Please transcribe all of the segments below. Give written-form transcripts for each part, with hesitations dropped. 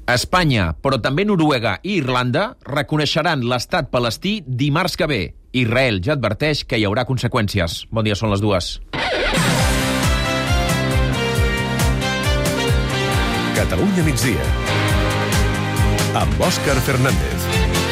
Espanya, però també Noruega i Irlanda reconeixeran l'estat palestí dimarts que ve. Israel ja adverteix que hi haurà conseqüències. Bon dia, són les 2. Catalunya migdia, amb Òscar Fernández.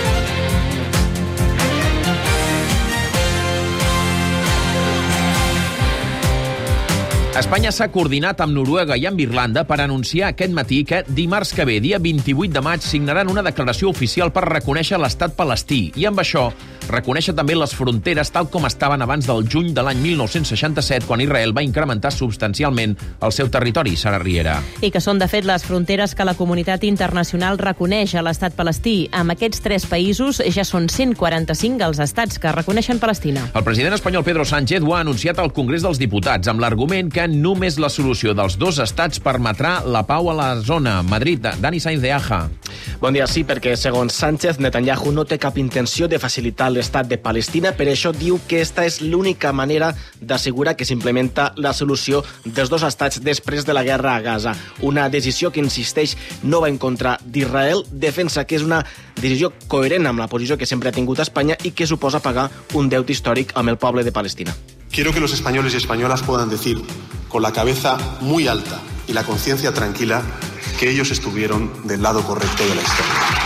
Espanya s'ha coordinat amb Noruega i amb Irlanda per anunciar aquest matí que dimarts que ve, dia 28 de maig, signaran una declaració oficial per reconèixer l'estat palestí i amb això reconèixer també les fronteres tal com estaven abans del juny de l'any 1967, quan Israel va incrementar substancialment el seu territori, Sara Riera. I que són, de fet, les fronteres que la comunitat internacional reconeix a l'estat palestí. Amb aquests 3 països ja són 145 els estats que reconeixen Palestina. El president espanyol Pedro Sánchez ho ha anunciat al Congrés dels Diputats amb l'argument que només la solució dels 2 estats permetrà la pau a la zona. Madrid, Dani Sainz de Aja. Bon dia, sí, perquè segons Sánchez, Netanyahu no té cap intenció de facilitar l'estat de Palestina, per això diu que esta és l'única manera d'assegurar que s'implementa la solució dels 2 estats després de la guerra a Gaza. Una decisió que, insisteix, no va en contra d'Israel, defensa que és una decisió coherent amb la posició que sempre ha tingut Espanya i que suposa pagar un deute històric amb el poble de Palestina. Quiero que los españoles y españolas puedan decir, con la cabeza muy alta y la conciencia tranquila, que ellos estuvieron del lado correcto de la historia.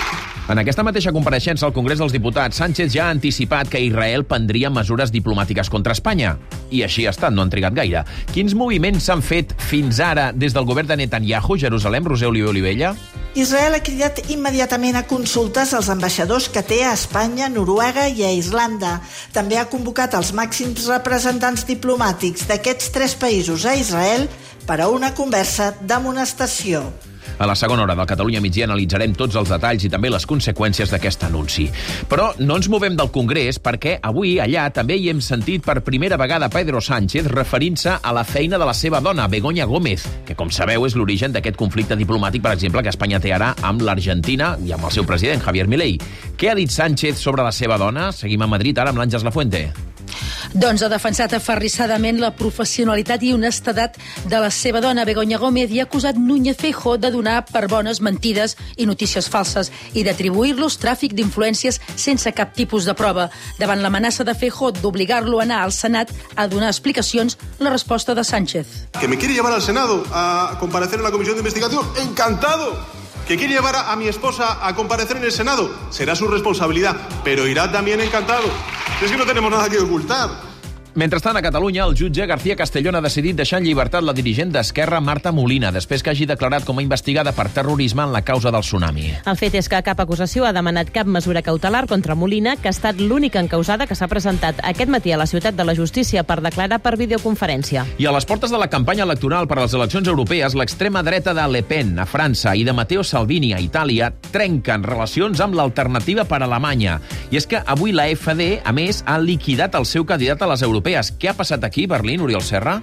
En aquesta mateixa compareixença al Congrés dels Diputats, Sánchez ja ha anticipat que Israel prendria mesures diplomàtiques contra Espanya. I així ha estat, no han trigat gaire. Quins moviments s'han fet fins ara des del govern de Netanyahu, Jerusalem, Roser Oliver Olivella? Israel ha cridat immediatament a consultes als ambaixadors que té a Espanya, Noruega i a Islanda. També ha convocat els màxims representants diplomàtics d'aquests 3 països a Israel per a una conversa d'amonestació. A la segona hora del Catalunya migdia analitzarem tots els detalls i també les conseqüències d'aquest anunci. Però no ens movem del Congrés perquè avui allà també hi hem sentit per primera vegada Pedro Sánchez referint-se a la feina de la seva dona, Begoña Gómez, que, com sabeu, és l'origen d'aquest conflicte diplomàtic, per exemple, que Espanya té ara amb l'Argentina i amb el seu president, Javier Milei. Què ha dit Sánchez sobre la seva dona? Seguim a Madrid ara amb l'Àngels Lafuente. Doncs ha defensat aferrissadament la professionalitat i honestedat de la seva dona, Begoña Gómez, i ha acusat Núñez Feijóo de donar per bones mentides i notícies falses i d'atribuir-los tràfic d'influències sense cap tipus de prova. Davant l'amenaça de Feijóo d'obligar-lo a anar al Senat a donar explicacions, la resposta de Sánchez. ¿Que me quiere llevar al Senado a comparecer en la comisión de investigación? ¡Encantado! ¿Que quiere llevar a mi esposa a comparecer en el Senado? Será su responsabilidad, pero irá también encantado. Es que no tenemos nada que ocultar. Mentrestant, a Catalunya, el jutge García Castellón ha decidit deixar en llibertat la dirigent d'Esquerra, Marta Molina, després que hagi declarat com a investigada per terrorisme en la causa del tsunami. El fet és que cap acusació ha demanat cap mesura cautelar contra Molina, que ha estat l'única encausada que s'ha presentat aquest matí a la Ciutat de la Justícia per declarar per videoconferència. I a les portes de la campanya electoral per a les eleccions europees, l'extrema dreta de Le Pen a França i de Matteo Salvini a Itàlia trenquen relacions amb l'alternativa per a Alemanya. I és que avui la AfD, a més, ha liquidat el seu candidat a les europees. Què ha passat aquí, Berlín, Oriol Serra?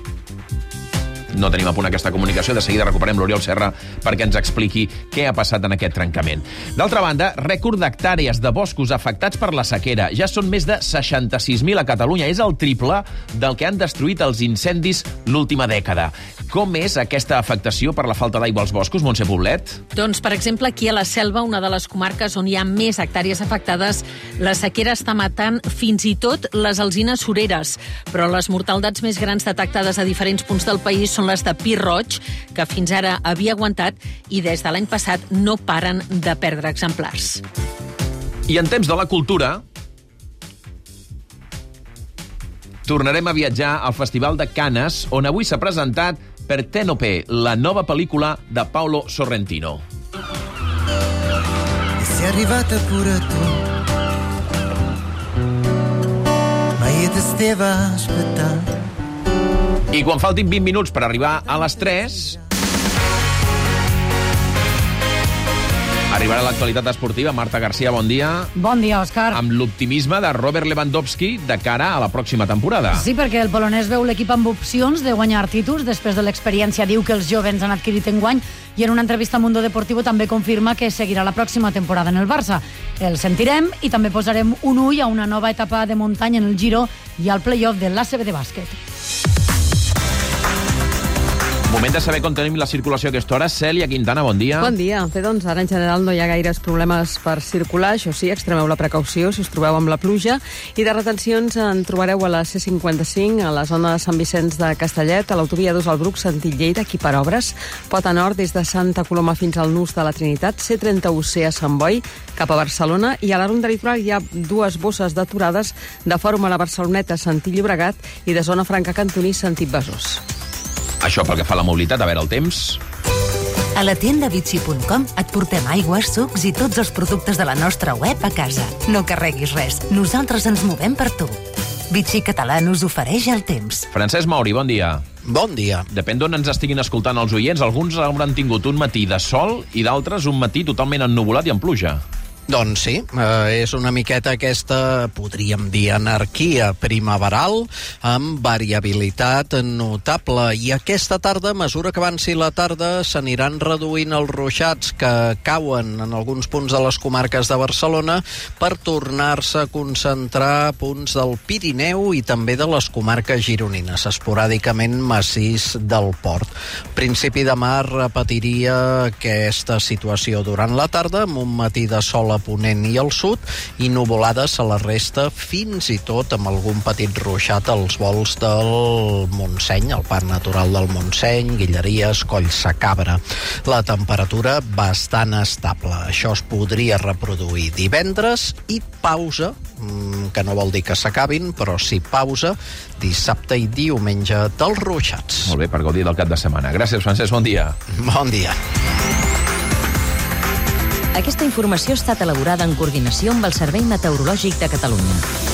No tenim a punt aquesta comunicació. De seguida recuperem l'Oriol Serra perquè ens expliqui què ha passat en aquest trencament. D'altra banda, rècord d'hectàrees de boscos afectats per la sequera. Ja són més de 66.000 a Catalunya. És el triple del que han destruït els incendis l'última dècada. Com és aquesta afectació per la falta d'aigua als boscos, Montse Poblet? Doncs, per exemple, aquí a la Selva, una de les comarques on hi ha més hectàrees afectades, la sequera està matant fins i tot les alzines sureres. Però les mortaldats més grans detectades a diferents punts del país són les de pi roig, que fins ara havia aguantat i des de l'any passat no paren de perdre exemplars. I en temps de la cultura, tornarem a viatjar al Festival de Canes, on avui s'ha presentat Partenope, la nova pel·lícula de Paolo Sorrentino. Sei arrivata pure tu, ma io te stava aspettando. I quan faltin 20 minuts per arribar a les 3... arribarà l'actualitat esportiva. Marta García, bon dia. Bon dia, Òscar. Amb l'optimisme de Robert Lewandowski de cara a la pròxima temporada. Sí, perquè el polonès veu l'equip amb opcions de guanyar títols. Després de l'experiència diu que els jovens han adquirit enguany i en una entrevista a Mundo Deportivo també confirma que seguirà la pròxima temporada en el Barça. El sentirem i també posarem un ull a una nova etapa de muntanya en el Giro i al play-off de l'ACB de bàsquet. Moment de saber com tenim la circulació a aquesta hora. Cèlia Quintana, bon dia. Bon dia. Bé, doncs ara en general no hi ha gaires problemes per circular. Això sí, extremeu la precaució si us trobeu amb la pluja. I de retencions en trobareu a la C55, a la zona de Sant Vicenç de Castellet, a l'autovia 2 al Bruc, sentit Lleida, aquí per obres. Pota Nord, des de Santa Coloma fins al Nus de la Trinitat. C31C a Sant Boi, cap a Barcelona. I a la Ronda Litoral hi ha dues bosses d'aturades de Fòrum a la Barceloneta, sentit Llobregat, i de Zona Franca Cantoní, sentit Besòs. Això pel que fa a la mobilitat, a veure el temps. A la tienda Vichy.com et portem aigües, sucs i tots els productes de la nostra web a casa. No carreguis res, nosaltres ens movem per tu. Vichy Català us ofereix el temps. Francesc Mauri, bon dia. Bon dia. Depèn d'on ens estiguin escoltant els oients, alguns hauran tingut un matí de sol i d'altres un matí totalment ennuvolat i amb pluja. Doncs sí, és una miqueta aquesta, podríem dir, anarquia primaveral amb variabilitat notable. I aquesta tarda, a mesura que avanci la tarda, s'aniran reduint els ruixats que cauen en alguns punts de les comarques de Barcelona per tornar-se a concentrar a punts del Pirineu i també de les comarques gironines, esporàdicament massís del Port. Principi de mar repetiria aquesta situació durant la tarda, amb un matí de sol a Ponent i al sud, i nuvolades a la resta, fins i tot amb algun petit ruixat als volts del Montseny, el Parc Natural del Montseny, Guilleries, Collsacabra. La temperatura bastant estable. Això es podria reproduir divendres i pausa, que no vol dir que s'acabin, però sí pausa, dissabte i diumenge dels ruixats. Molt bé, per gaudir del cap de setmana. Gràcies, Francesc, bon dia. Bon dia. Aquesta informació ha estat elaborada en coordinació amb el Servei Meteorològic de Catalunya.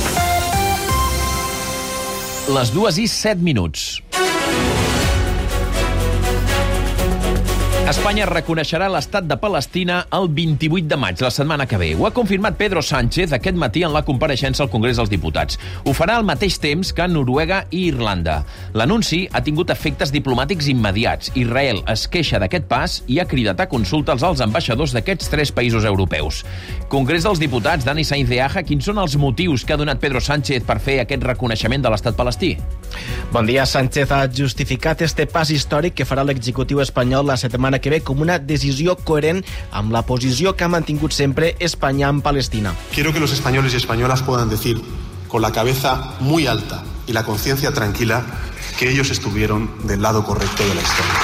Les 2:07. Espanya reconeixerà l'estat de Palestina el 28 de maig, la setmana que ve. Ho ha confirmat Pedro Sánchez aquest matí en la compareixença al Congrés dels Diputats. Ho farà al mateix temps que Noruega i Irlanda. L'anunci ha tingut efectes diplomàtics immediats. Israel es queixa d'aquest pas i ha cridat a consultes als ambaixadors d'aquests 3 països europeus. Congrés dels Diputats, Dani Sainz de Aja, quins són els motius que ha donat Pedro Sánchez per fer aquest reconeixement de l'estat palestí? Bon dia. Sánchez ha justificat este pas històric que farà l'executiu espanyol la setmana que ve com una decisió coherent amb la posició que ha mantingut sempre Espanya en Palestina. Quiero que los españoles y españolas puedan decir con la cabeza muy alta y la conciencia tranquila que ellos estuvieron del lado correcto de la historia.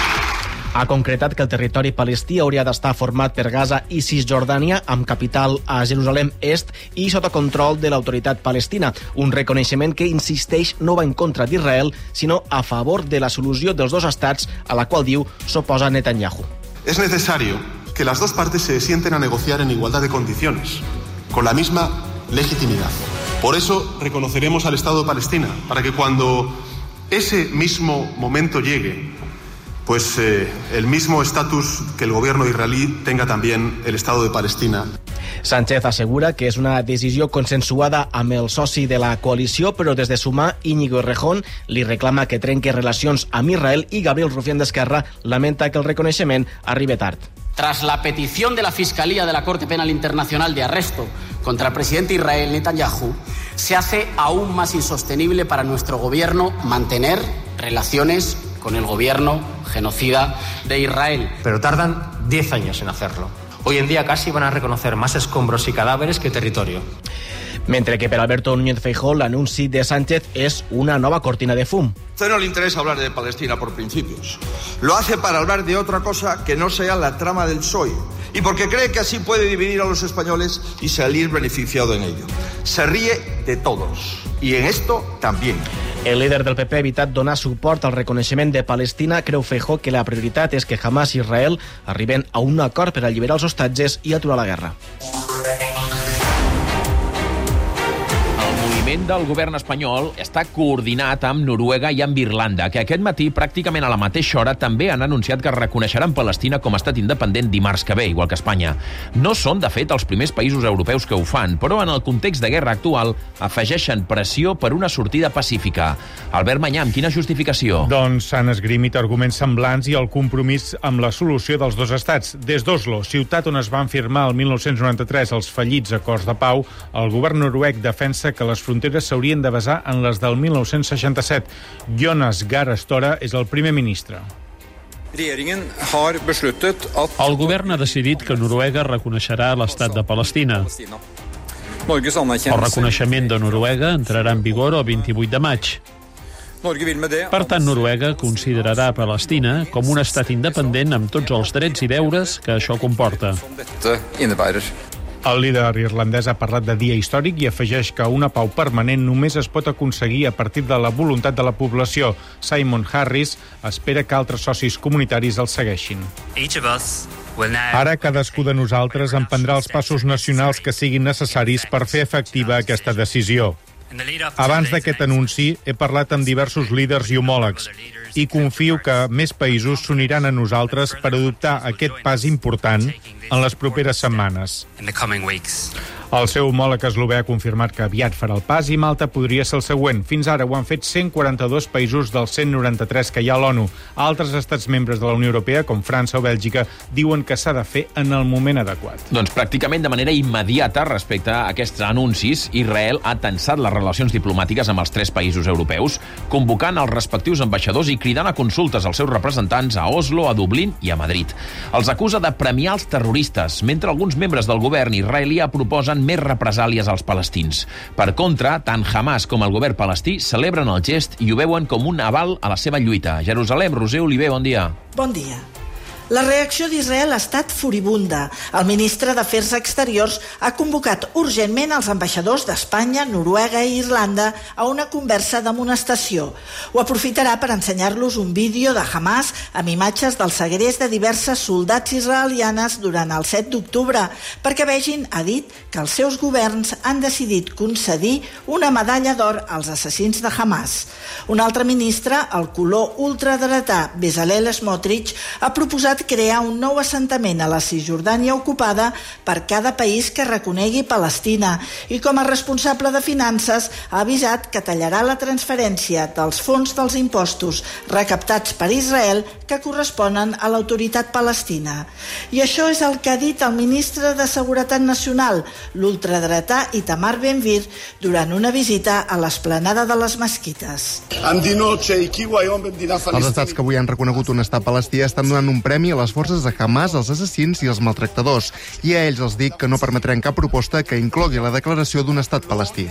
Ha concretat que el territori palestí hauria d'estar format per Gaza i Cisjordània, amb capital a Jerusalem Est i sota control de l'autoritat palestina. Un reconeixement que, insisteix, no va en contra d'Israel, sinó a favor de la solució dels dos estats, a la qual diu s'oposa Netanyahu. Es necesario que las dos partes se sienten a negociar en igualdad de condiciones, con la misma legitimidad. Por eso reconoceremos al Estado de Palestina, para que cuando ese mismo momento llegue, pues el mismo estatus que el gobierno israelí tenga también el Estado de Palestina. Sánchez assegura que és una decisió consensuada amb el soci de la coalició, però des de Sumar, Íñigo Errejón li reclama que trenque relacions amb Israel i Gabriel Rufián d'Esquerra lamenta que el reconeixement arribi tard. Tras la petición de la Fiscalía de la Corte Penal Internacional de arresto contra el presidente Israel Netanyahu, se hace aún más insostenible para nuestro gobierno mantener relaciones con el gobierno genocida de Israel. Pero tardan 10 años en hacerlo. Hoy en día casi van a reconocer más escombros y cadáveres que territorio. Mentre que per Alberto Núñez Feijóo l'anunci de Sánchez és una nova cortina de fum. A usted no le interesa hablar de Palestina por principios. Lo hace para hablar de otra cosa que no sea la trama del PSOE. Y porque cree que así puede dividir a los españoles y salir beneficiado en ello. Se ríe de todos. Y en esto también. El líder del PP ha evitat donar suport al reconeixement de Palestina. Creu Feijóo que la prioritat és que Hamas i Israel arriben a un acord per alliberar els hostatges i aturar la guerra. El moviment del govern espanyol està coordinat amb Noruega i amb Irlanda, que aquest matí, pràcticament a la mateixa hora, també han anunciat que reconeixeran Palestina com a estat independent dimarts que ve, igual que Espanya. No són, de fet, els primers països europeus que ho fan, però en el context de guerra actual afegeixen pressió per una sortida pacífica. Albert Manyà, amb quina justificació? Doncs s'han esgrimit arguments semblants i el compromís amb la solució dels dos estats. Des d'Oslo, ciutat on es van firmar el 1993 els fallits acords de pau, el govern noruec defensa que les fronteres s'haurien de basar en les del 1967. Jonas Gahr Støre és el primer ministre. El govern ha decidit que Noruega reconeixerà l'estat de Palestina. El reconeixement de Noruega entrarà en vigor el 28 de maig. Per tant, Noruega considerarà Palestina com un estat independent amb tots els drets i deures que això comporta. El líder irlandès ha parlat de dia històric i afegeix que una pau permanent només es pot aconseguir a partir de la voluntat de la població. Simon Harris espera que altres socis comunitaris el segueixin. Ara cadascú de nosaltres emprendrà els passos nacionals que siguin necessaris per fer efectiva aquesta decisió. Abans d'aquest anunci, he parlat amb diversos líders i homòlegs i confio que més països s'uniran a nosaltres per adoptar aquest pas important en les properes setmanes. El seu homòleg eslovè ha confirmat que aviat farà el pas i Malta podria ser el següent. Fins ara ho han fet 142 països dels 193 que hi ha a l'ONU. Altres estats membres de la Unió Europea, com França o Bèlgica, diuen que s'ha de fer en el moment adequat. Doncs pràcticament de manera immediata respecte a aquests anuncis, Israel ha tensat les relacions diplomàtiques amb els 3 països europeus, convocant els respectius ambaixadors i cridant a consultes als seus representants a Oslo, a Dublín i a Madrid. Els acusa de premiar els terroristes, mentre alguns membres del govern israelià proposen més represàlies als palestins. Per contra, tant Hamas com el govern palestí celebren el gest i ho veuen com un aval a la seva lluita. Jerusalem, Roser Oliver, bon dia. Bon dia. La reacció d'Israel ha estat furibunda. El ministre d'Afers Exteriors ha convocat urgentment els ambaixadors d'Espanya, Noruega i Irlanda a una conversa d'amonestació. Ho aprofitarà per ensenyar-los un vídeo de Hamas amb imatges del segrest de diverses soldats israelianes durant el 7 d'octubre, perquè vegin, ha dit, que els seus governs han decidit concedir una medalla d'or als assassins de Hamas. Un altre ministre, el color ultradretà Bezalel Smotrich, ha proposat crear un nou assentament a la Cisjordània ocupada per cada país que reconegui Palestina i com a responsable de finances ha avisat que tallarà la transferència dels fons dels impostos recaptats per Israel que corresponen a l'autoritat palestina. I això és el que ha dit el ministre de Seguretat Nacional, l'ultradretà Itamar Ben-Gvir, durant una visita a l'esplanada de les mesquites. Els estats que avui han reconegut un estat palestí estan donant un premi a les forces de Hamas, els assassins i els maltractadors. I a ells els dic que no permetrem cap proposta que inclogui la declaració d'un estat palestí.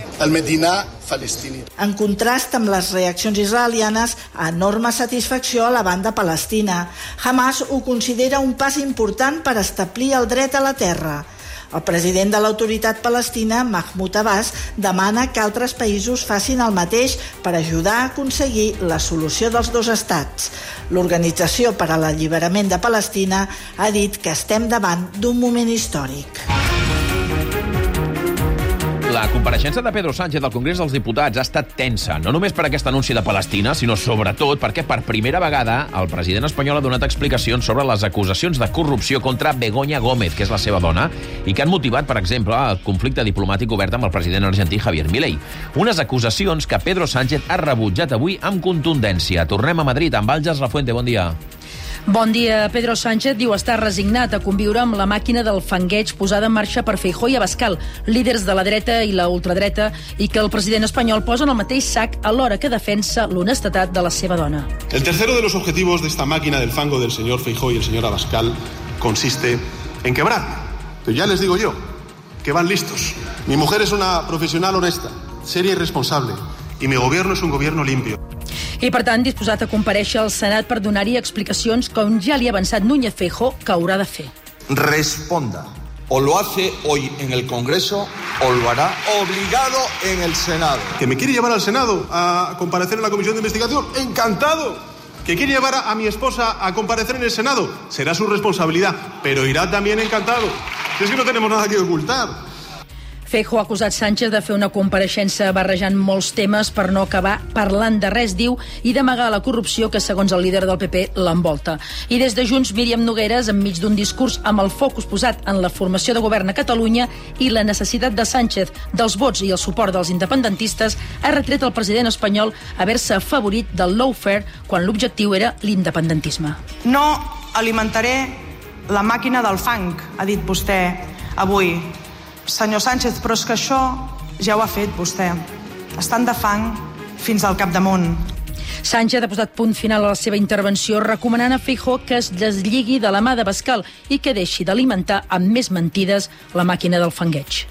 En contrast amb les reaccions israelianes, enorme satisfacció a la banda palestina. Hamas ho considera un pas important per establir el dret a la terra. El president de l'autoritat palestina, Mahmoud Abbas, demana que altres països facin el mateix per ajudar a aconseguir la solució dels 2 estats. L'Organització per a l'Alliberament de Palestina ha dit que estem davant d'un moment històric. La compareixença de Pedro Sánchez al Congrés dels Diputats ha estat tensa, no només per aquest anunci de Palestina, sinó sobretot perquè per primera vegada el president espanyol ha donat explicacions sobre les acusacions de corrupció contra Begoña Gómez, que és la seva dona, i que han motivat, per exemple, el conflicte diplomàtic obert amb el president argentí Javier Milei. Unes acusacions que Pedro Sánchez ha rebutjat avui amb contundència. Tornem a Madrid amb Àlgers Lafuente, bon dia. Bon dia. Pedro Sánchez diu estar resignat a conviure amb la màquina del fangueig posada en marxa per Feijóo i Abascal, líders de la dreta i la ultradreta, i que el president espanyol posa en el mateix sac alhora que defensa l'honestedat de la seva dona. El tercero de los objetivos de esta máquina del fango del señor Feijóo y el señor Abascal consiste en quebrarme. Pero ya les digo yo, que van listos. Mi mujer es una profesional honesta, seria y responsable, y mi gobierno es un gobierno limpio. I, per tant, disposat a comparèixer al Senat per donar-hi explicacions com ja li ha avançat Núñez Feijóo que haurà de fer. Responda. O lo hace hoy en el Congreso o lo hará obligado en el Senado. ¿Que me quiere llevar al Senado a comparecer en la comisión de investigación? ¡Encantado! ¿Que quiere llevar a mi esposa a comparecer en el Senado? Será su responsabilidad, pero irá también encantado. Es que no tenemos nada que ocultar. Feijóo ha acusat Sánchez de fer una compareixença barrejant molts temes per no acabar parlant de res, diu, i d'amagar la corrupció que, segons el líder del PP, l'envolta. I des de Junts, Míriam Nogueras, enmig d'un discurs amb el focus posat en la formació de govern a Catalunya i la necessitat de Sánchez dels vots i el suport dels independentistes, ha retret al president espanyol haver-se afavorit del lawfare quan l'objectiu era l'independentisme. No alimentaré la màquina del fang, ha dit vostè avui. Senyor Sánchez, però és que això ja ho ha fet vostè. Estan de fang fins al capdamunt. Sánchez ha posat punt final a la seva intervenció recomanant a Feijóo que es deslligui de la mà d'Abascal i que deixi d'alimentar amb més mentides la màquina del fangueig.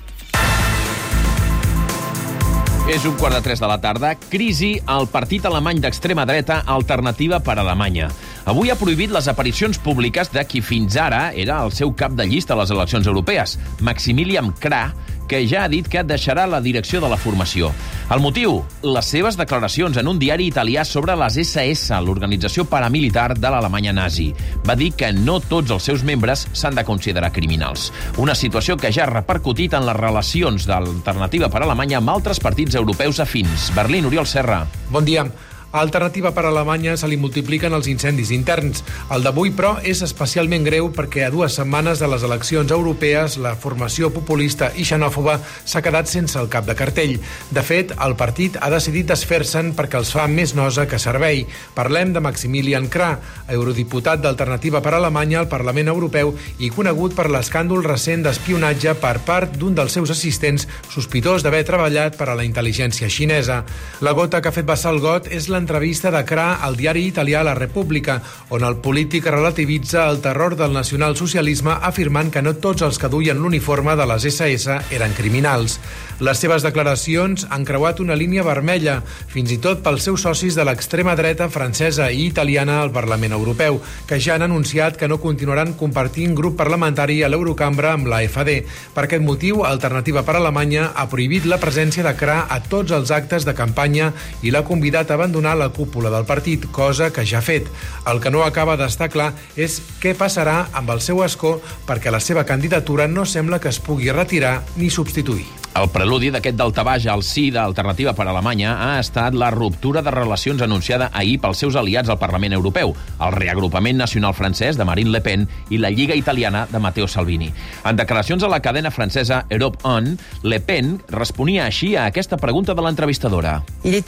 És 2:45 de la tarda. Crisi al partit alemany d'extrema dreta Alternativa per Alemanya. Avui ha prohibit les aparicions públiques de qui fins ara era el seu cap de llista a les eleccions europees, Maximilian Krah, que ja ha dit que deixarà la direcció de la formació. El motiu? Les seves declaracions en un diari italià sobre les SS, l'organització paramilitar de l'Alemanya nazi. Va dir que no tots els seus membres s'han de considerar criminals. Una situació que ja ha repercutit en les relacions d'Alternativa per Alemanya amb altres partits europeus afins. Berlín, Oriol Serra. Bon dia. A Alternativa per Alemanya se li multipliquen els incendis interns. El d'avui, però, és especialment greu perquè a 2 setmanes de les eleccions europees la formació populista i xenòfoba s'ha quedat sense el cap de cartell. De fet, el partit ha decidit desfer-se'n perquè els fa més nosa que servei. Parlem de Maximilian Krah, eurodiputat d'Alternativa per Alemanya al Parlament Europeu i conegut per l'escàndol recent d'espionatge per part d'un dels seus assistents sospitós d'haver treballat per a la intel·ligència xinesa. La gota que ha fet vessar el got és l'entrevista de Krah al diari italià La Repubblica, on el polític relativitza el terror del nacionalsocialisme afirmant que no tots els que duien l'uniforme de les SS eren criminals. Les seves declaracions han creuat una línia vermella, fins i tot pels seus socis de l'extrema dreta francesa i italiana al Parlament Europeu, que ja han anunciat que no continuaran compartint grup parlamentari a l'Eurocambra amb l'AfD. Per aquest motiu, Alternativa per Alemanya ha prohibit la presència de Krah a tots els actes de campanya i l'ha convidat a abandonar la cúpula del partit, cosa que ja ha fet. El que no acaba d'estar clar és què passarà amb el seu escó perquè la seva candidatura no sembla que es pugui retirar ni substituir. El preludi d'aquest daltabaix al sí d'Alternativa per Alemanya ha estat la ruptura de relacions anunciada ahir pels seus aliats al Parlament Europeu, el reagrupament nacional francès de Marine Le Pen i la Lliga italiana de Matteo Salvini. En declaracions a la cadena francesa Europe 1, Le Pen responia així a aquesta pregunta de l'entrevistadora.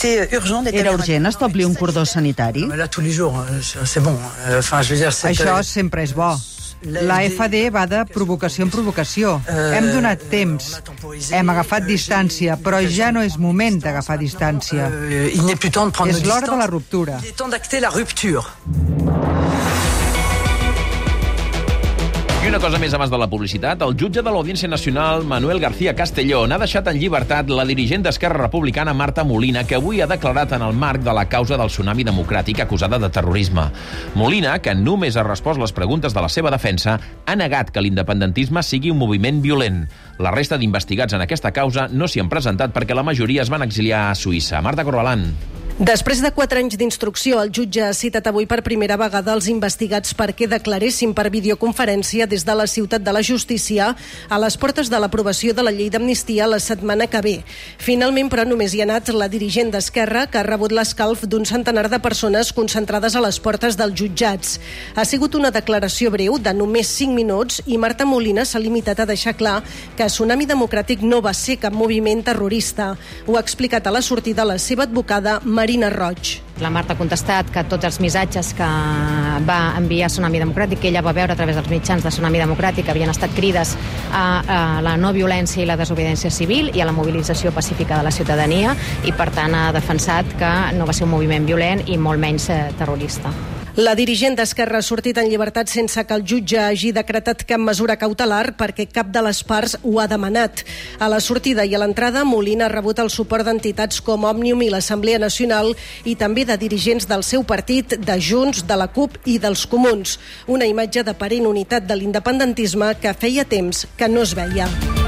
Era urgent establir un cordó sanitari? Això sempre és bo. L'AfD va de provocació en provocació. Hem donat temps, hem agafat distància, però ja no és moment d'agafar distància. És l'hora de la ruptura. I una cosa més abans de la publicitat. El jutge de l'Audiència Nacional, Manuel García Castellón, ha deixat en llibertat la dirigent d'Esquerra Republicana, Marta Molina, que avui ha declarat en el marc de la causa del Tsunami Democràtic acusada de terrorisme. Molina, que només ha respost les preguntes de la seva defensa, ha negat que l'independentisme sigui un moviment violent. La resta d'investigats en aquesta causa no s'hi han presentat perquè la majoria es van exiliar a Suïssa. Marta Corbalán. Després de 4 anys d'instrucció, el jutge ha citat avui per primera vegada els investigats perquè declaressin per videoconferència des de la Ciutat de la Justícia a les portes de l'aprovació de la llei d'amnistia la setmana que ve. Finalment, però, només hi ha anat la dirigent d'Esquerra, que ha rebut l'escalf d'un centenar de persones concentrades a les portes dels jutjats. Ha sigut una declaració breu de només 5 minuts i Marta Molina s'ha limitat a deixar clar que Tsunami Democràtic no va ser cap moviment terrorista. Ho ha explicat a la sortida la seva advocada Marina Roig. La Marta ha contestat que tots els missatges que va enviar Tsunami Democràtic, que ella va veure a través dels mitjans de Tsunami Democràtic, havien estat crides a la no violència i la desobediència civil i a la mobilització pacífica de la ciutadania i, per tant, ha defensat que no va ser un moviment violent i molt menys terrorista. La dirigent d'Esquerra ha sortit en llibertat sense que el jutge hagi decretat cap mesura cautelar perquè cap de les parts ho ha demanat. A la sortida i a l'entrada, Molina ha rebut el suport d'entitats com Òmnium i l'Assemblea Nacional i també de dirigents del seu partit, de Junts, de la CUP i dels Comuns. Una imatge d'aparent unitat de l'independentisme que feia temps que no es veia.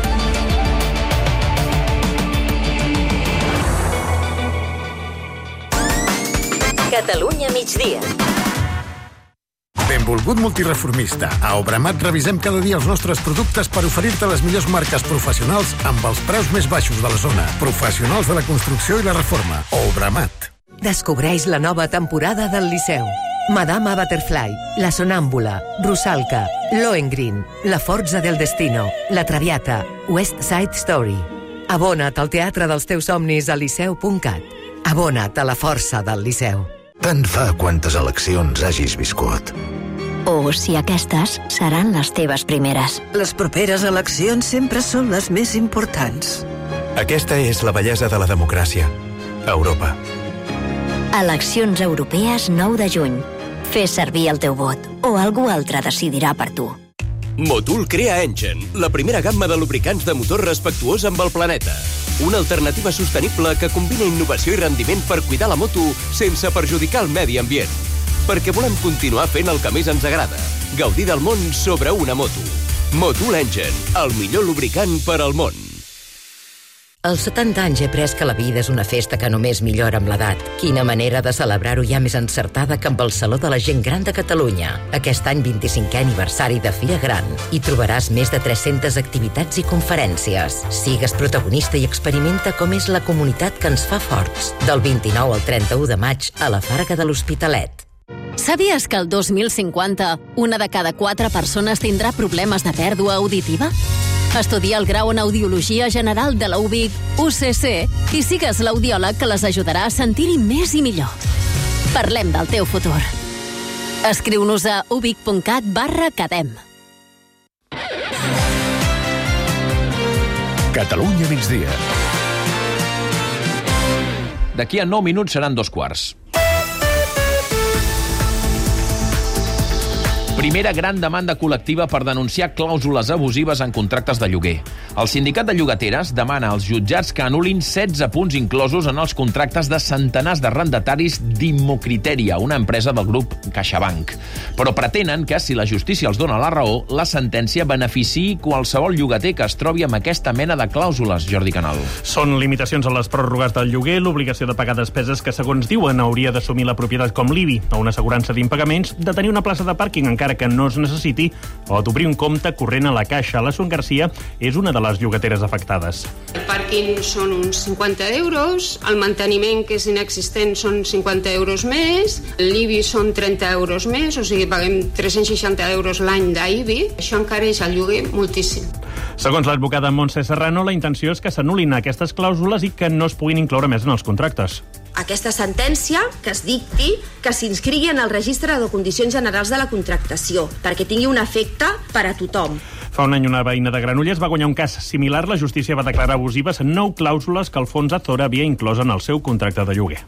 Catalunya migdia. Benvolgut multireformista. A Obramat revisem cada dia els nostres productes per oferir-te les millors marques professionals amb els preus més baixos de la zona. Professionals de la construcció i la reforma. Obramat. Descobreix la nova temporada del Liceu. Madama Butterfly, La Sonàmbula, Rusalka, Lohengrin, La Forza del Destino, La Traviata, West Side Story. Abona't al teatre dels teus somnis a liceu.cat. Abona't a la força del Liceu. Tant fa quantes eleccions hagis viscut. O si aquestes seran les teves primeres. Les properes eleccions sempre són les més importants. Aquesta és la bellesa de la democràcia. Europa. Eleccions europees 9 de juny. Fes servir el teu vot, o algú altre decidirà per tu. Motul crea Engine, la primera gamma de lubricants de motor respectuós amb el planeta. Una alternativa sostenible que combina innovació i rendiment per cuidar la moto sense perjudicar el medi ambient. Perquè volem continuar fent el que més ens agrada, gaudir del món sobre una moto. Motul Engine, el millor lubricant per al món. Als 70 anys he après que la vida és una festa que només millora amb l'edat. Quina manera de celebrar-ho ja més encertada que amb el Saló de la Gent Gran de Catalunya. Aquest any 25è aniversari de Fira Gran. Hi trobaràs més de 300 activitats i conferències. Sigues protagonista i experimenta com és la comunitat que ens fa forts. Del 29 al 31 de maig a la Farga de l'Hospitalet. Sabies que el 2050 una de cada 4 persones tindrà problemes de pèrdua auditiva? Estudia el grau en Audiologia General de la UVic, UCC, i sigues l'audiòleg que les ajudarà a sentir-hi més i millor. Parlem del teu futur. Escriu-nos a uvic.cat/cadem. Catalunya migdia. D'aquí a 9 minuts seran 2:15. Primera gran demanda col·lectiva per denunciar clàusules abusives en contractes de lloguer. El sindicat de llogateres demana als jutjats que anul·lin 16 punts inclosos en els contractes de centenars d'arrendataris d'Immocriteria, una empresa del grup CaixaBank. Però pretenen que, si la justícia els dona la raó, la sentència beneficiï qualsevol llogater que es trobi amb aquesta mena de clàusules, Jordi Canal. Són limitacions a les pròrrogues del lloguer, l'obligació de pagar despeses que, segons diuen, hauria d'assumir la propietat com l'IBI, o una assegurança d'impagaments, de tenir una plaça de pàrquing encara que no es necessiti, o d'obrir un compte corrent a la Caixa. La Son Garcia és una de les llogateres afectades. El pàrquing són uns 50 euros, el manteniment, que és inexistent, són 50 euros més, l'IBI són 30 euros més, o sigui, paguem 360 euros l'any d'IBI. Això encareix el lloguer moltíssim. Segons l'advocada Montse Serrano, la intenció és que s'anul·lin aquestes clàusules i que no es puguin incloure més en els contractes. Aquesta sentència que es dicti, que s'inscrigui en el registre de condicions generals de la contractació, perquè tingui un efecte per a tothom. Fa un any una veïna de Granollers va guanyar un cas similar. La justícia va declarar abusives 9 clàusules que Alfons Azora havia inclòs en el seu contracte de lloguer.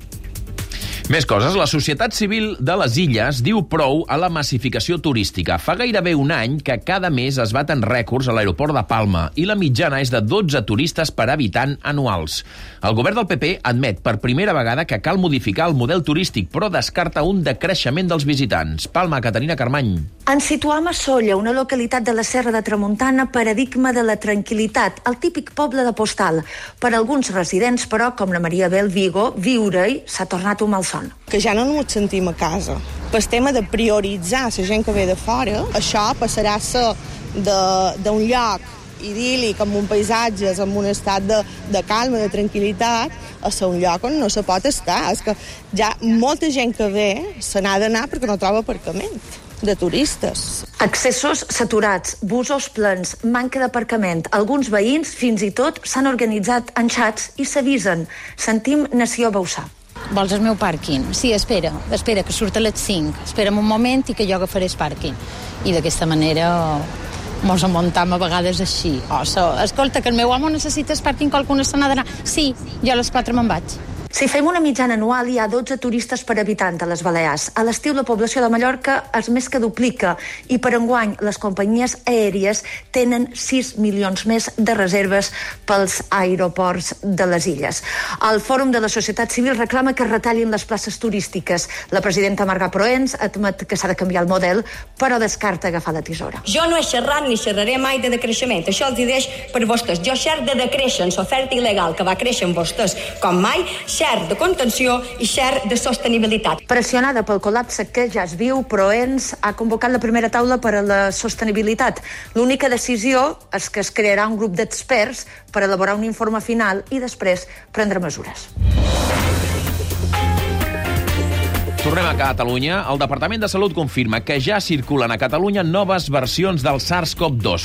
Més coses. La societat civil de les Illes diu prou a la massificació turística. Fa gairebé un any que cada mes es baten rècords a l'aeroport de Palma i la mitjana és de 12 turistes per habitant anuals. El govern del PP admet per primera vegada que cal modificar el model turístic, però descarta un decreixement dels visitants. Palma, Caterina Carmany. Ens situam a Sóller, una localitat de la Serra de Tramuntana, paradigma de la tranquil·litat, el típic poble de postal. Per alguns residents, però, com la Maria Bel Vigo, viure-hi s'ha tornat un malson. Que ja no ens sentim a casa. Pel tema de prioritzar la gent que ve de fora, això passarà a ser d'un lloc idíl·lic, amb un paisatge, amb un estat de calma, de tranquil·litat, a ser un lloc on no se pot estar. És que ja molta gent que ve se n'ha d'anar perquè no troba aparcament de turistes. Accessos saturats, busos plens, manca d'aparcament. Alguns veïns, fins i tot, s'han organitzat en xats i s'avisen. Sentim Nació Bausà. Vols el meu pàrquing? Sí, espera que surt a les 5. Espera'm un moment i que jo agafaré el pàrquing. I d'aquesta manera mos amuntam a vegades així. Escolta, que el meu home necessita el pàrquing, qualcuna se n'ha d'anar. Sí, jo a les 4 me'n vaig. Si fem una mitjana anual, hi ha 12 turistes per habitant a les Balears. A l'estiu, la població de Mallorca és més que duplica i per enguany les companyies aèries tenen 6 milions més de reserves pels aeroports de les illes. El Fòrum de la Societat Civil reclama que es retallin les places turístiques. La presidenta Marga Proens admet que s'ha de canviar el model, però descarta agafar la tisora. Jo no he xerrat ni xerraré mai de decreixement. Això els deix per vostès. Jo xerro de decréixer en l'oferta il·legal que va créixer en vostès com mai, xer de contenció i xer de sostenibilitat. Pressionada pel col·lapse que ja es viu, Proens ha convocat la primera taula per a la sostenibilitat. L'única decisió és que es crearà un grup d'experts per elaborar un informe final i després prendre mesures. Tornem a Catalunya. El Departament de Salut confirma que ja circulen a Catalunya noves versions del SARS-CoV-2.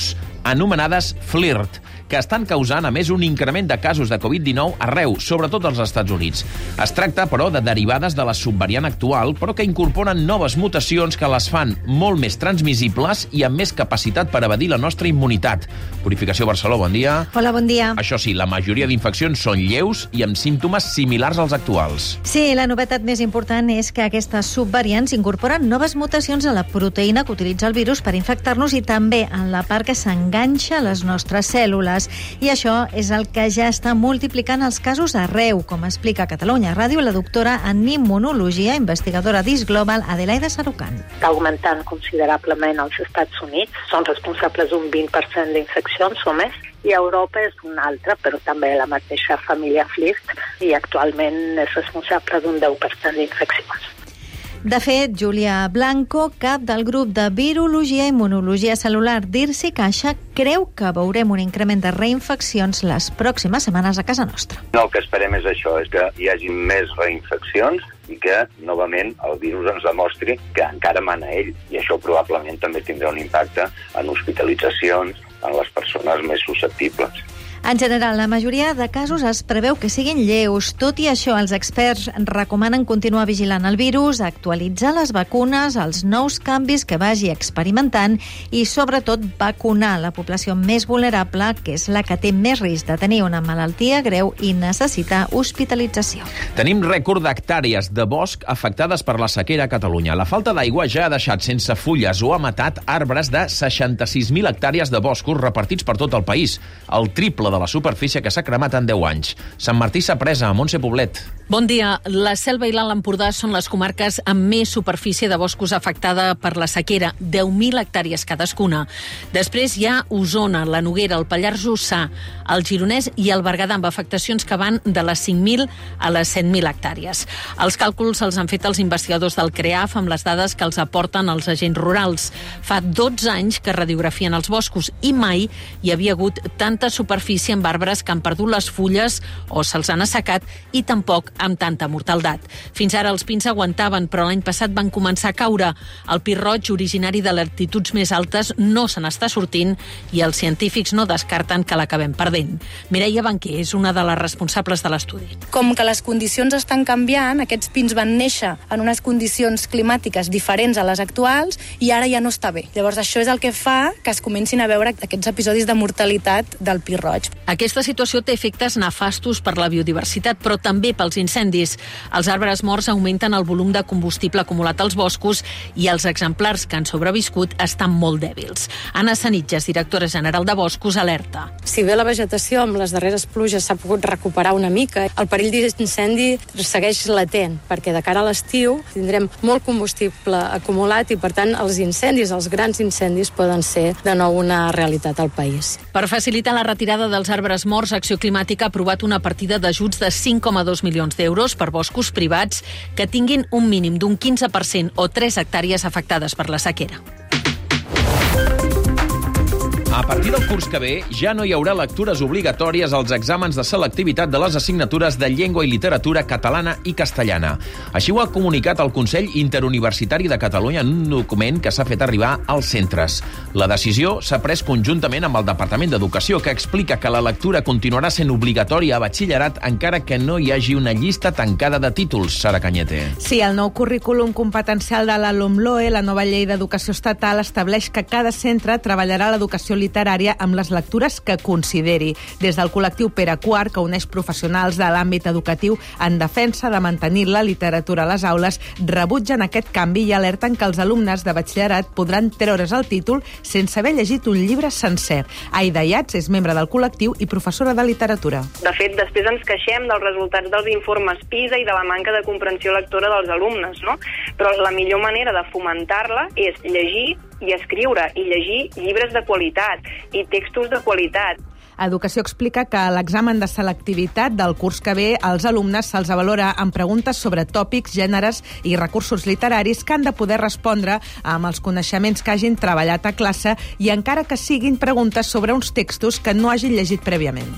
anomenades flirt, que estan causant, a més, un increment de casos de Covid-19 arreu, sobretot als Estats Units. Es tracta, però, de derivades de la subvariant actual, però que incorporen noves mutacions que les fan molt més transmissibles i amb més capacitat per evadir la nostra immunitat. Purificació Barceló, bon dia. Hola, bon dia. Això sí, la majoria d'infeccions són lleus i amb símptomes similars als actuals. Sí, la novetat més important és que aquestes subvariants incorporen noves mutacions a la proteïna que utilitza el virus per infectar-nos i també en la part que s'enganxa a les nostres cèl·lules. I això és el que ja està multiplicant els casos arreu, com explica a Catalunya Ràdio la doctora en immunologia, investigadora d'IS Global, Adelaida Sarucán. Està augmentant considerablement als Estats Units, són responsables d'un 20% d'infeccions o més, i a Europa és un altre, però també la mateixa família Flirt, i actualment és responsable d'un 10% d'infeccions. De fet, Júlia Blanco, cap del grup de Virologia i Immunologia Cel·lular d'IRSI Caixa, creu que veurem un increment de reinfeccions les pròximes setmanes a casa nostra. No, el que esperem és això, és que hi hagi més reinfeccions i que, novament, el virus ens demostri que encara mana ell. I això probablement també tindrà un impacte en hospitalitzacions, en les persones més susceptibles. En general, la majoria de casos es preveu que siguin lleus. Tot i això, els experts recomanen continuar vigilant el virus, actualitzar les vacunes, els nous canvis que vagi experimentant i, sobretot, vacunar la població més vulnerable, que és la que té més risc de tenir una malaltia greu i necessitar hospitalització. Tenim rècord d'hectàrees de bosc afectades per la sequera a Catalunya. La falta d'aigua ja ha deixat sense fulles o ha matat arbres de 66.000 hectàrees de boscos repartits per tot el país, el triple de la superfície que s'ha cremat en 10 anys. Sant Martí Sapresa, Montse Poblet. Bon dia. La Selva i l'Alt Empordà són les comarques amb més superfície de boscos afectada per la sequera, 10.000 hectàrees cadascuna. Després hi ha Osona, la Noguera, el Pallars Jussà, el Gironès i el Berguedà, amb afectacions que van de les 5.000 a les 100.000 hectàrees. Els càlculs els han fet els investigadors del CREAF amb les dades que els aporten els agents rurals. Fa 12 anys que radiografien els boscos i mai hi havia hagut tanta superfície amb arbres que han perdut les fulles o se'ls han assecat i tampoc amb tanta mortaldat. Fins ara els pins aguantaven, però l'any passat van començar a caure. El pi roig, originari de latituds més altes, no se n'està sortint i els científics no descarten que l'acabem perdent. Mireia Banquer és una de les responsables de l'estudi. Com que les condicions estan canviant, aquests pins van néixer en unes condicions climàtiques diferents a les actuals i ara ja no està bé. Llavors això és el que fa que es comencin a veure aquests episodis de mortalitat del pi roig. Aquesta situació té efectes nefastos per la biodiversitat, però també pels incendis. Els arbres morts augmenten el volum de combustible acumulat als boscos i els exemplars que han sobreviscut estan molt dèbils. Anna Sanitges, directora general de Boscos, alerta. Si bé la vegetació amb les darreres pluges s'ha pogut recuperar una mica, el perill d'incendi segueix latent, perquè de cara a l'estiu tindrem molt combustible acumulat i, per tant, els incendis, els grans incendis, poden ser de nou una realitat al país. Per facilitar la retirada dels arbres morts, Acció Climàtica ha aprovat una partida d'ajuts de 5,2 milions d'euros per boscos privats que tinguin un mínim d'un 15% o 3 hectàrees afectades per la sequera. A partir del curs que ve, ja no hi haurà lectures obligatòries als exàmens de selectivitat de les assignatures de llengua i literatura catalana i castellana. Així ho ha comunicat el Consell Interuniversitari de Catalunya en un document que s'ha fet arribar als centres. La decisió s'ha pres conjuntament amb el Departament d'Educació, que explica que la lectura continuarà sent obligatòria a batxillerat encara que no hi hagi una llista tancada de títols. Sara Cañete. Sí, el nou currículum competencial de la LOMLOE, la nova llei d'educació estatal, estableix que cada centre treballarà l'educació literària amb les lectures que consideri. Des del col·lectiu Pere IV, que uneix professionals de l'àmbit educatiu en defensa de mantenir la literatura a les aules, rebutgen aquest canvi i alerten que els alumnes de batxillerat podran treure's el títol sense haver llegit un llibre sencer. Aida Yats és membre del col·lectiu i professora de literatura. De fet, després ens queixem dels resultats dels informes PISA i de la manca de comprensió lectora dels alumnes, no? Però la millor manera de fomentar-la és llegir i escriure, i llegir llibres de qualitat i textos de qualitat. Educació explica que a l'examen de selectivitat del curs que ve als alumnes se'ls valora amb preguntes sobre tòpics, gèneres i recursos literaris que han de poder respondre amb els coneixements que hagin treballat a classe i encara que siguin preguntes sobre uns textos que no hagin llegit prèviament.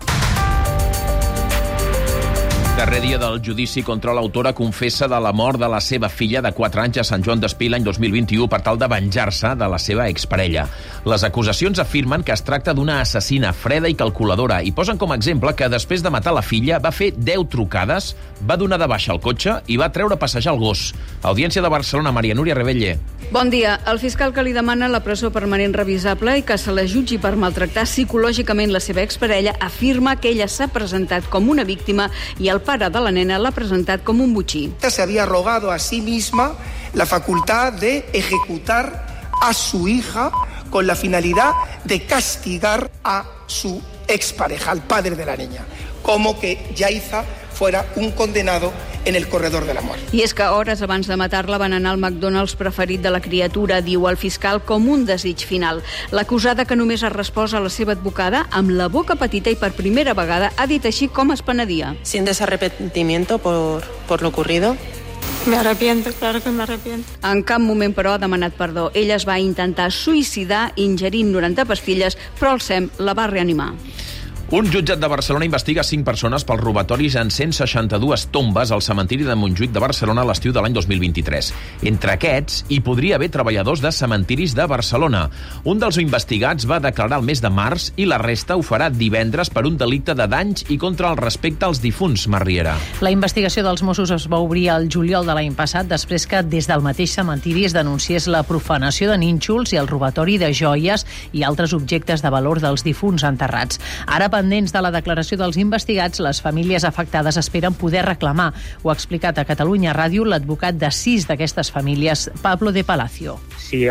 Darrer dia del judici contra l'autora confessa de la mort de la seva filla de 4 anys a Sant Joan d'Espí l'any 2021 per tal de venjar-se de la seva exparella. Les acusacions afirmen que es tracta d'una assassina freda i calculadora i posen com a exemple que després de matar la filla va fer 10 trucades, va donar de baixa el cotxe i va treure a passejar el gos. Audiència de Barcelona, Maria Núria Rebelle. Bon dia. El fiscal que li demana la presó permanent revisable i que se la jutgi per maltractar psicològicament la seva exparella afirma que ella s'ha presentat com una víctima i el pare de la nena l'ha presentat com un botxí. Se había arrogado a sí misma la facultad de ejecutar a su hija con la finalidad de castigar a su expareja, al padre de la niña, como que Yaiza fuera un condenado en el corredor de la mort. I és que hores abans de matar-la van anar al McDonald's preferit de la criatura, diu el fiscal, com un desig final. L'acusada, que només ha respost a la seva advocada, amb la boca petita i per primera vegada ha dit així com es penedia. ¿Sientes arrepentimiento por lo ocurrido? Me arrepiento, claro que me arrepiento. En cap moment, però, ha demanat perdó. Ella es va intentar suïcidar ingerint 90 pastilles, però el SEM la va reanimar. Un jutjat de Barcelona investiga 5 persones pels robatoris en 162 tombes al cementiri de Montjuïc de Barcelona a l'estiu de l'any 2023. Entre aquests, hi podria haver treballadors de cementiris de Barcelona. Un dels investigats va declarar el mes de març i la resta ho farà divendres per un delicte de danys i contra el respecte als difunts, Marriera. La investigació dels Mossos es va obrir al juliol de l'any passat després que des del mateix cementiri es denunciés la profanació de nínxols i el robatori de joies i altres objectes de valor dels difunts enterrats. Ara, pendents de la declaració dels investigats, les famílies afectades esperen poder reclamar. Ho ha explicat a Catalunya Ràdio l'advocat de 6 d'aquestes famílies, Pablo de Palacio. Si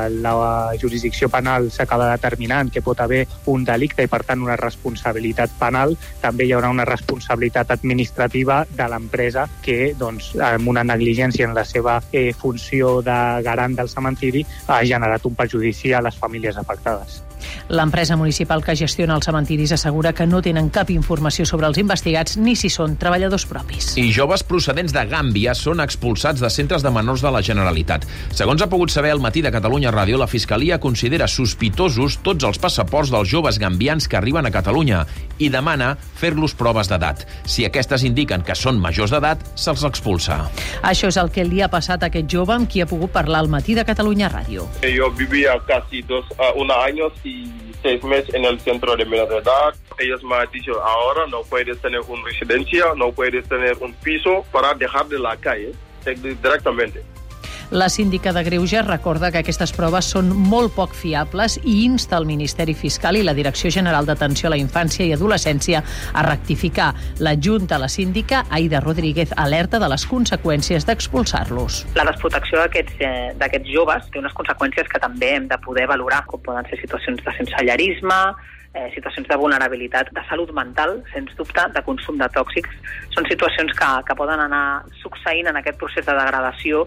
la jurisdicció penal s'acaba determinant que pot haver un delicte i, per tant, una responsabilitat penal, també hi haurà una responsabilitat administrativa de l'empresa que, doncs, amb una negligència en la seva funció de garant del cementiri, ha generat un perjudici a les famílies afectades. L'empresa municipal que gestiona els cementiris assegura que no tenen cap informació sobre els investigats ni si són treballadors propis. I joves procedents de Gàmbia són expulsats de centres de menors de la Generalitat. Segons ha pogut saber al Matí de Catalunya Ràdio, la Fiscalia considera sospitosos tots els passaports dels joves gambians que arriben a Catalunya i demana fer-los proves d'edat. Si aquestes indiquen que són majors d'edat, se'ls expulsa. Això és el que li ha passat a aquest jove amb qui ha pogut parlar al Matí de Catalunya Ràdio. Jo vivia casi 1 año y 6 meses en el centro de menor de edad. Ellos me han dicho, ahora no puedes tener una residencia, no puedes tener un piso para dejar de la calle directamente. La síndica de Greuges recorda que aquestes proves són molt poc fiables i insta el Ministeri Fiscal i la Direcció General d'Atenció a la Infància i Adolescència a rectificar. L'adjunta a la síndica, Aida Rodríguez, alerta de les conseqüències d'expulsar-los. La desprotecció d'aquests joves té unes conseqüències que també hem de poder valorar, com poden ser situacions de sensellarisme, situacions de vulnerabilitat, de salut mental, sens dubte, de consum de tòxics. Són situacions que poden anar succeint en aquest procés de degradació.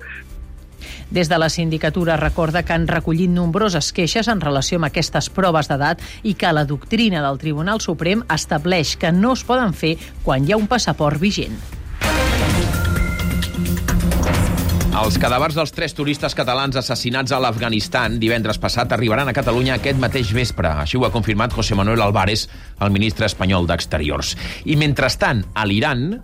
Des de la sindicatura recorda que han recollit nombroses queixes en relació amb aquestes proves d'edat i que la doctrina del Tribunal Suprem estableix que no es poden fer quan hi ha un passaport vigent. Els cadàvers dels 3 turistes catalans assassinats a l'Afganistan divendres passat arribaran a Catalunya aquest mateix vespre. Així ho ha confirmat José Manuel Álvarez, el ministre espanyol d'Exteriors. I mentrestant, a l'Iran...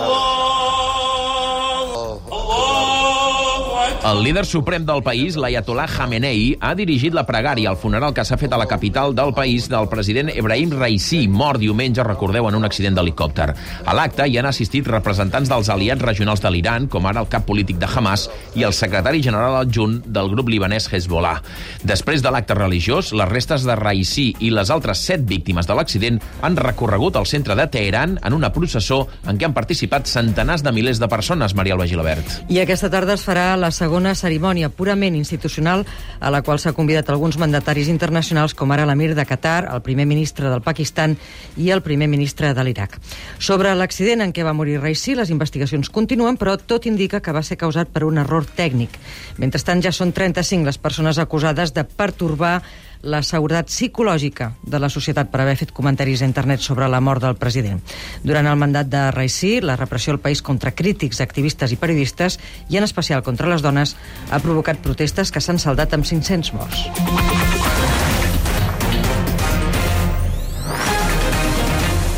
El líder suprem del país, l'Ayatollah Khamenei, ha dirigit la pregària al funeral que s'ha fet a la capital del país del president Ebrahim Raisi, mort diumenge, recordeu, en un accident d'helicòpter. A l'acte hi han assistit representants dels aliats regionals de l'Iran, com ara el cap polític de Hamas i el secretari general adjunt del grup libanès Hezbollah. Després de l'acte religiós, les restes de Raisi i les altres 7 víctimes de l'accident han recorregut al centre de Teheran en una processó en què han participat centenars de milers de persones, Maria Alba Gilabert. I aquesta tarda es farà la segona cerimònia purament institucional a la qual s'ha convidat alguns mandataris internacionals com ara l'emir de Qatar, el primer ministre del Pakistan i el primer ministre de l'Iraq. Sobre l'accident en què va morir Raisi, les investigacions continuen, però tot indica que va ser causat per un error tècnic. Mentrestant, ja són 35 les persones acusades de pertorbar la seguretat psicològica de la societat per haver fet comentaris a internet sobre la mort del president. Durant el mandat de Raisi, la repressió al país contra crítics, activistes i periodistes, i en especial contra les dones, ha provocat protestes que s'han saldat amb 500 morts.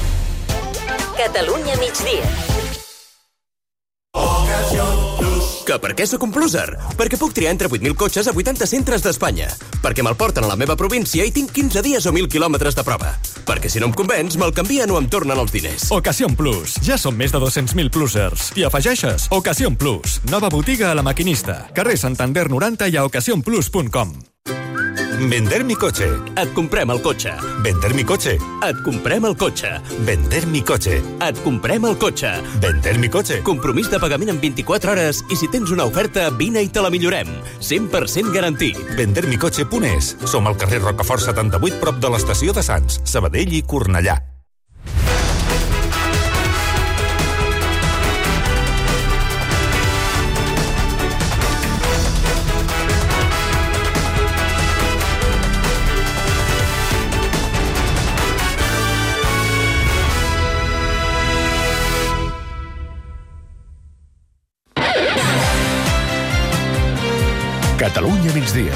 Catalunya migdia. Que per què sóc un pluser? Perquè puc triar entre 8.000 cotxes a 80 centres d'Espanya. Perquè me'l porten a la meva província i tinc 15 dies o 1.000 quilòmetres de prova. Perquè si no em convenç, me'l canvien o em tornen els diners. Ocasión Plus. Ja són més de 200.000 plusers. I afegeixes Ocasión Plus. Nova botiga a La Maquinista. Carrer Santander 90 i a ocasiónplus.com. Vender mi coche. Et comprem el cotxe. Vender mi coche. Et comprem el cotxe. Vender mi coche. Et comprem el cotxe. Vender mi coche. Compromís de pagament en 24 hores i si tens una oferta, vine i te la millorem. 100% garantit. Vendermicoche.es. Som al carrer Rocafort 78, prop de l'estació de Sants, Sabadell i Cornellà. Catalunya migdia.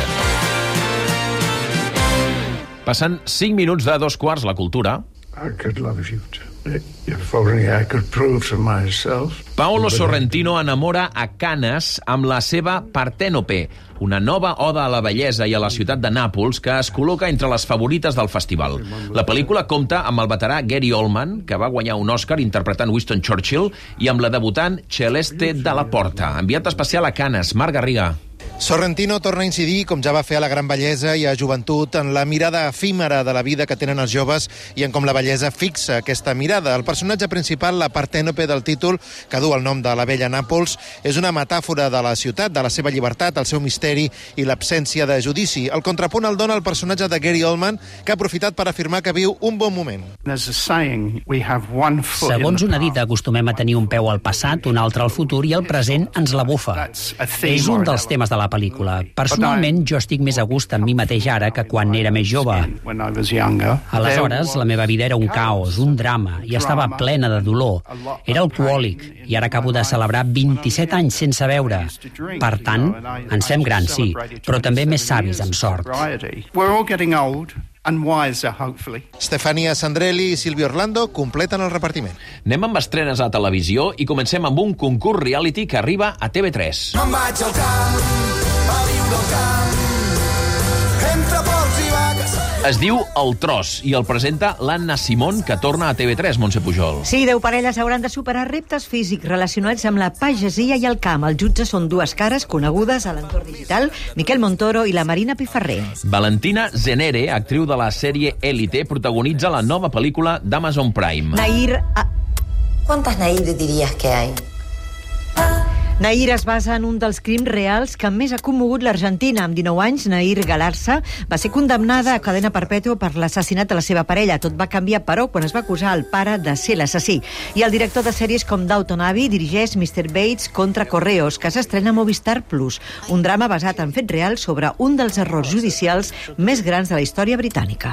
Passant 5 minuts de 2:15, la cultura. I could love you. If only I could prove to myself. Paolo Sorrentino enamora a Canes amb la seva Partènope, una nova oda a la bellesa i a la ciutat de Nàpols que es col·loca entre les favorites del festival. La pel·lícula compta amb el veterà Gary Oldman, que va guanyar un Oscar interpretant Winston Churchill, i amb la debutant Celeste Dalla Porta. Enviat especial a Canes, Marc Garriga. Sorrentino torna a incidir, com ja va fer a la gran bellesa i a joventut, en la mirada efímera de la vida que tenen els joves i en com la bellesa fixa aquesta mirada. El personatge principal, la Partènope del títol, que du el nom de la vella Nàpols, és una metàfora de la ciutat, de la seva llibertat, el seu misteri i l'absència de judici. El contrapunt el dona el personatge de Gary Oldman, que ha aprofitat per afirmar que viu un bon moment. Segons una dita, acostumem a tenir un peu al passat, un altre al futur i el present ens la bufa. És un dels temes de la pel·lícula. Personalment, jo estic més a gust amb mi mateix ara que quan era més jove. Aleshores, la meva vida era un caos, un drama, i estava plena de dolor. Era alcohòlic, i ara acabo de celebrar 27 anys sense beure. Per tant, ens fem grans, sí, però també més savis, amb sort. Stefania Sandrelli i Silvio Orlando completen el repartiment. Anem amb estrenes a televisió i comencem amb un concurs reality que arriba a TV3. Me'n vaig al camp, a viure al camp, entre porcs i vaques. Es diu El Tros i el presenta l'Anna Simón, que torna a TV3, Montse Pujol. Sí, 10 parelles hauran de superar reptes físics relacionats amb la pagesia i el camp. Els jutges són dues cares conegudes a l'entorn digital, Miquel Montoro i la Marina Pifarré. Valentina Zenere, actriu de la sèrie Élite, protagonitza la nova pel·lícula d'Amazon Prime. ¿Cuántas Nair dirías que hay? Nair es basa en un dels crims reals que més ha commogut l'Argentina. Amb 19 anys, Nair Galarza va ser condemnada a cadena perpètua per l'assassinat de la seva parella. Tot va canviar, però, quan es va acusar el pare de ser l'assassí. I el director de sèries com Downton Abbey dirigeix Mr. Bates contra Correos, que s'estrena a Movistar Plus, un drama basat en fets reals sobre un dels errors judicials més grans de la història britànica.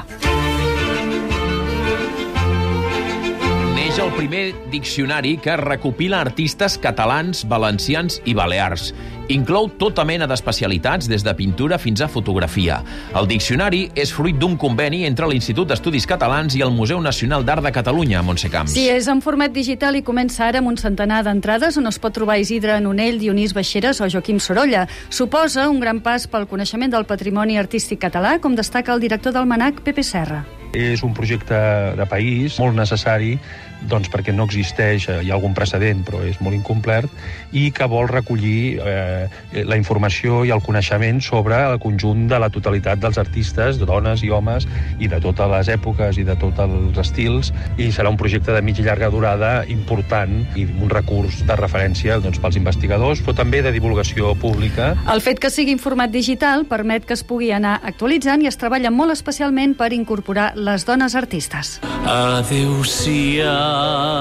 El primer diccionari que recopila artistes catalans, valencians i balears. Inclou tota mena d'especialitats, des de pintura fins a fotografia. El diccionari és fruit d'un conveni entre l'Institut d'Estudis Catalans i el Museu Nacional d'Art de Catalunya, Montse Camps. Sí, és en format digital i comença ara amb un centenar d'entrades on es pot trobar Isidre Nonell, Dionís Baixeres o Joaquim Sorolla. Suposa un gran pas pel coneixement del patrimoni artístic català, com destaca el director del MNAC, Pepe Serra. És un projecte de país molt necessari, doncs perquè no existeix, hi ha algun precedent, però és molt incomplert, i que vol recollir la informació i el coneixement sobre el conjunt de la totalitat dels artistes, de dones i homes, i de totes les èpoques i de tots els estils, i serà un projecte de mitja i llarga durada important i un recurs de referència doncs, pels investigadors, però també de divulgació pública. El fet que sigui en format digital permet que es pugui anar actualitzant i es treballa molt especialment per incorporar les dones artistes. Adéu-siau,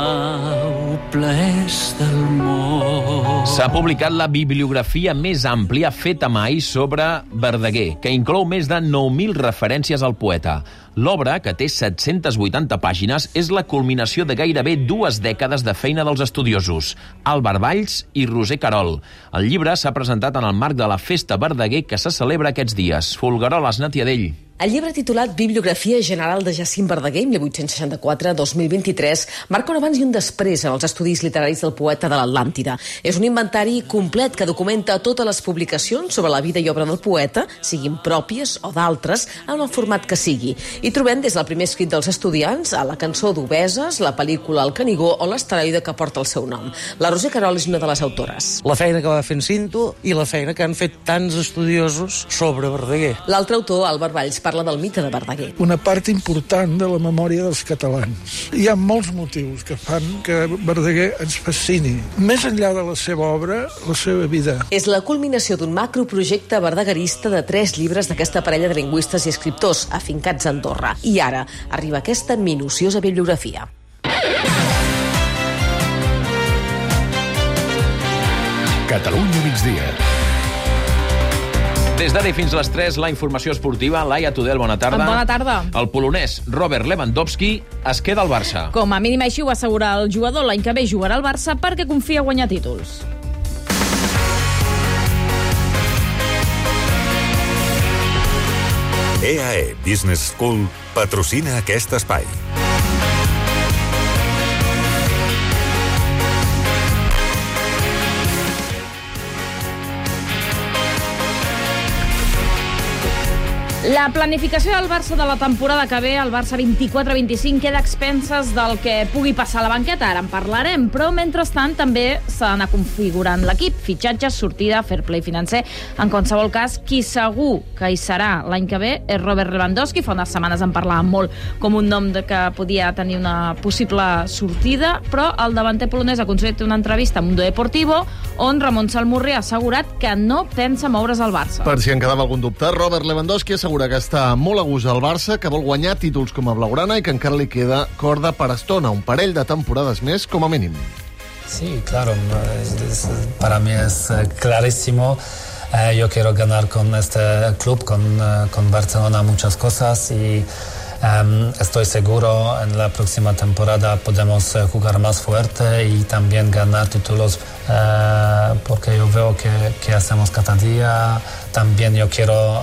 plaers del món. S'ha publicat la bibliografia més àmplia feta mai sobre Verdaguer, que inclou més de 9.000 referències al poeta. L'obra, que té 780 pàgines, és la culminació de gairebé 2 dècades de feina dels estudiosos, Àlvar Valls i Roser Carol. El llibre s'ha presentat en el marc de la Festa Verdaguer que se celebra aquests dies. Folgueroles, Natiadell. El llibre titulat Bibliografia general de Jacint Verdaguer, 1864-2023, marca un abans i un després en els estudis literaris del poeta de l'Atlàntida. És un inventari complet que documenta totes les publicacions sobre la vida i obra del poeta, siguin pròpies o d'altres, en el format que sigui. Hi trobem des del primer escrit dels estudiants a la cançó d'Obeses, la pel·lícula El Canigó o l'asteroide que porta el seu nom. La Roser Querol és una de les autores. La feina que va fent Cinto i la feina que han fet tants estudiosos sobre Verdaguer. L'altre autor, Albert Valls, parla del mite de Verdaguer. Una part important de la memòria dels catalans. Hi ha molts motius que fan que Verdaguer ens fascini. Més enllà de la seva obra, la seva vida. És la culminació d'un macroprojecte verdaguerista de 3 llibres d'aquesta parella de lingüistes i escriptors afincats a Andorra. I ara arriba aquesta minuciosa bibliografia. Catalunya migdia. Des d'ara fins a les 3, la informació esportiva. Laia Tudel, bona tarda. Bona tarda. El polonès Robert Lewandowski es queda al Barça. Com a mínim així ho assegura el jugador. L'any que ve jugarà al Barça perquè confia a guanyar títols. EAE Business School patrocina aquest espai. La planificació del Barça de la temporada que ve, el Barça 24-25, queda a expenses del que pugui passar a la banqueta. Ara en parlarem, però mentrestant també s'ha d'anar configurant l'equip. Fitxatges, sortida, fair play financer. En qualsevol cas, qui segur que hi serà l'any que ve és Robert Lewandowski. Fa unes setmanes en parlàvem molt com un nom que podia tenir una possible sortida, però el davanter polonès ha aconseguit una entrevista a Mundo Deportivo on Ramon Salmurri ha assegurat que no pensa moure's al Barça. Per si en quedava algun dubte, Robert Lewandowski assegura que està molt a gust al Barça, que vol guanyar títols com a blaugrana i que encara li queda corda per estona, un parell de temporades més com a mínim. Sí, claro, para mí es clarísimo. Yo quiero ganar con este club, con Barcelona, muchas cosas y estoy seguro en la próxima temporada podemos jugar más fuerte y también ganar títulos porque yo veo que hacemos cada día. También yo quiero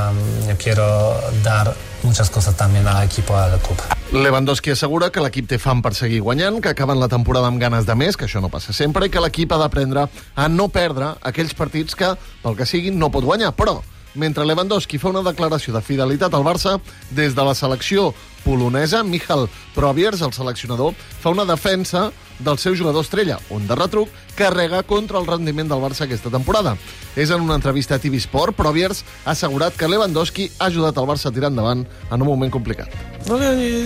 dar muchas cosas también al equipo, al club. Lewandowski assegura que l'equip té fam per seguir guanyant, que acaben la temporada amb ganes de més, que això no passa sempre, i que l'equip ha d'aprendre a no perdre aquells partits que, pel que siguin, no pot guanyar. Però, mentre Lewandowski fa una declaració de fidelitat al Barça, des de la selecció polonesa, Michal Prowiers, el seleccionador, fa una defensa del seu jugador estrella, on de retruc carrega contra el rendiment del Barça aquesta temporada. És en una entrevista a TV Sport, Prowiers ha assegurat que Lewandowski ha ajudat el Barça a tirar endavant en un moment complicat. No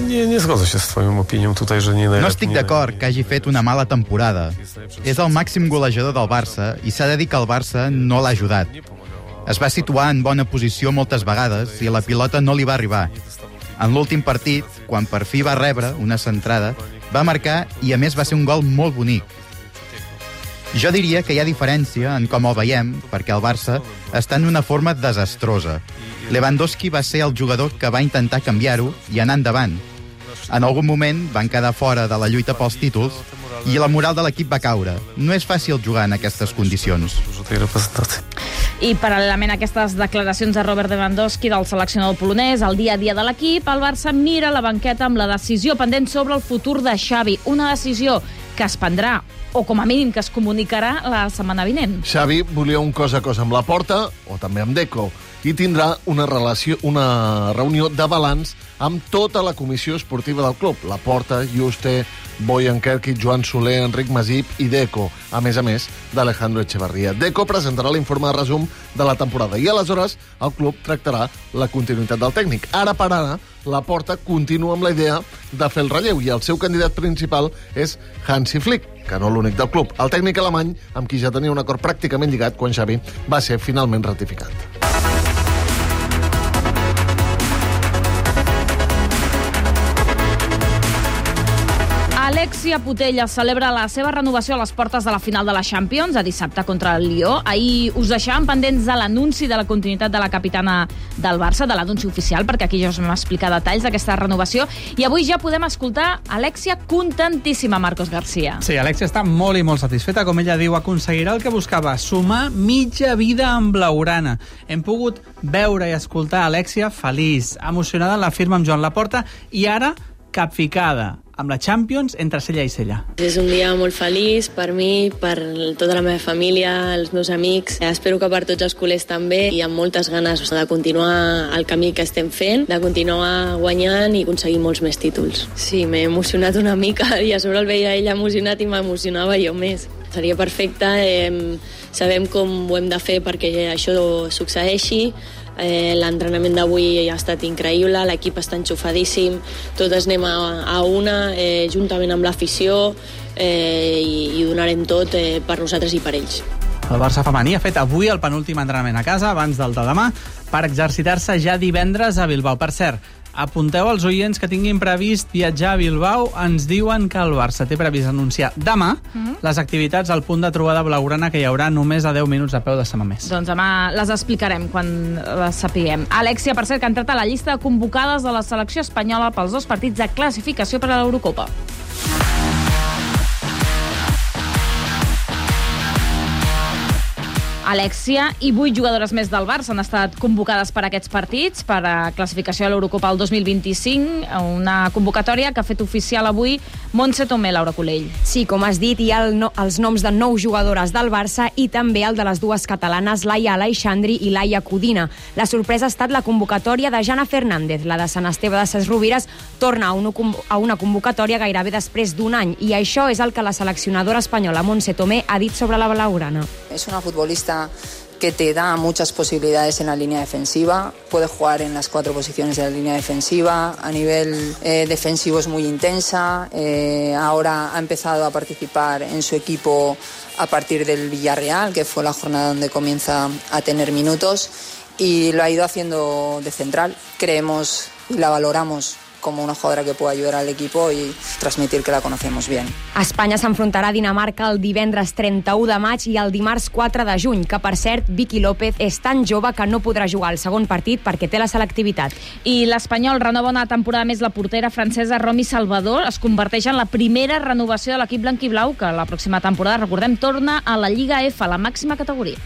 estic d'acord que hagi fet una mala temporada. És el màxim golejador del Barça i s'ha de dir que el Barça no l'ha ajudat. Es va situar en bona posició moltes vegades i la pilota no li va arribar. En l'últim partit, quan per fi va rebre una centrada, va marcar i a més va ser un gol molt bonic. Jo diria que hi ha diferència en com el veiem, perquè el Barça està en una forma desastrosa. Lewandowski va ser el jugador que va intentar canviar-ho i anar endavant. En algun moment van quedar fora de la lluita pels títols i la moral de l'equip va caure. No és fàcil jugar en aquestes condicions. I paral·lelament a aquestes declaracions de Robert Lewandowski, del seleccionador polonès, al dia a dia de l'equip, el Barça mira la banqueta amb la decisió pendent sobre el futur de Xavi. Una decisió que es prendrà, o com a mínim que es comunicarà la setmana vinent. Xavi volia un cos a cos amb Laporta, o també amb Deco, i tindrà una reunió de balanç amb tota la comissió esportiva del club. Laporta, Juste, Bojan Kerkic, Joan Soler, Enric Masip i Deco, a més d'Alejandro Echevarría. Deco presentarà l'informe de resum de la temporada i aleshores el club tractarà la continuïtat del tècnic. Ara per ara, Laporta continua amb la idea de fer el relleu i el seu candidat principal és Hansi Flick, que no l'únic del club, el tècnic alemany amb qui ja tenia un acord pràcticament lligat quan Xavi va ser finalment ratificat. Alexia Putellas celebra la seva renovació a les portes de la final de la Champions, a dissabte contra el Lió. Ahir us deixàvem pendents de l'anunci de la continuïtat de la capitana del Barça, de l'anunci oficial, perquè aquí ja us vam explicar detalls d'aquesta renovació. I avui ja podem escoltar Alexia contentíssima, Marcos García. Sí, Alexia està molt i molt satisfeta. Com ella diu, aconseguirà el que buscava, sumar mitja vida amb blaugrana. Hem pogut veure i escoltar Alexia feliç, emocionada en la firma amb Joan Laporta i ara capficada amb la Champions entre cella i cella. És un dia molt feliç per mi, per tota la meva família, els meus amics. Espero que per tots els culers també, i amb moltes ganes de continuar el camí que estem fent, de continuar guanyant i aconseguir molts més títols. Sí, m'he emocionat una mica i a sobre el veia ella emocionat i m'emocionava jo més. Seria perfecte, sabem com ho hem de fer perquè això succeeixi. L'entrenament d'avui ha estat increïble, l'equip està enxufadíssim, totes anem a una, juntament amb l'afició, i donarem tot per nosaltres i per ells. El Barça femení ha fet avui el penúltim entrenament a casa abans del de demà per exercitar-se ja divendres a Bilbao. Per cert, apunteu als oients que tinguin previst viatjar a Bilbao. Ens diuen que el Barça té previst anunciar demà les activitats al punt de trobada blaugrana que hi haurà només a 10 minuts a peu de Samamés. Doncs demà les explicarem quan les sapiguem. Alexia, per cert, que ha entrat a la llista de convocades de la selecció espanyola pels 2 partits de classificació per a l'Eurocopa. Alexia i 8 jugadores més del Barça han estat convocades per aquests partits, per a classificació a l'Eurocopa el 2025, una convocatòria que ha fet oficial avui Montse Tomé, Laura Colell. Sí, com has dit, hi ha els noms de 9 jugadores del Barça i també el de les 2 catalanes, Laia Aleixandri i Laia Codina. La sorpresa ha estat la convocatòria de Jana Fernández. La de Sant Esteve de Ses Rovires torna a una convocatòria gairebé després d'un any, i això és el que la seleccionadora espanyola Montse Tomé ha dit sobre la blaugrana. Es una futbolista que te da muchas posibilidades en la línea defensiva, puede jugar en las 4 posiciones de la línea defensiva, a nivel defensivo es muy intensa, ahora ha empezado a participar en su equipo a partir del Villarreal, que fue la jornada donde comienza a tener minutos, y lo ha ido haciendo de central. Creemos y la valoramos como una jugadora que puede ayudar al equipo y transmitir que la conocemos bien. Espanya s'enfrontarà a Dinamarca el divendres 31 de maig i el dimarts 4 de juny, que per cert, Vicky López és tan jove que no podrà jugar el segon partit perquè té la selectivitat. I l'Espanyol renova una temporada més la portera francesa Romy Salvador, es converteix en la primera renovació de l'equip blanquiblau, que la pròxima temporada, recordem, torna a la Lliga F, a la màxima categoria.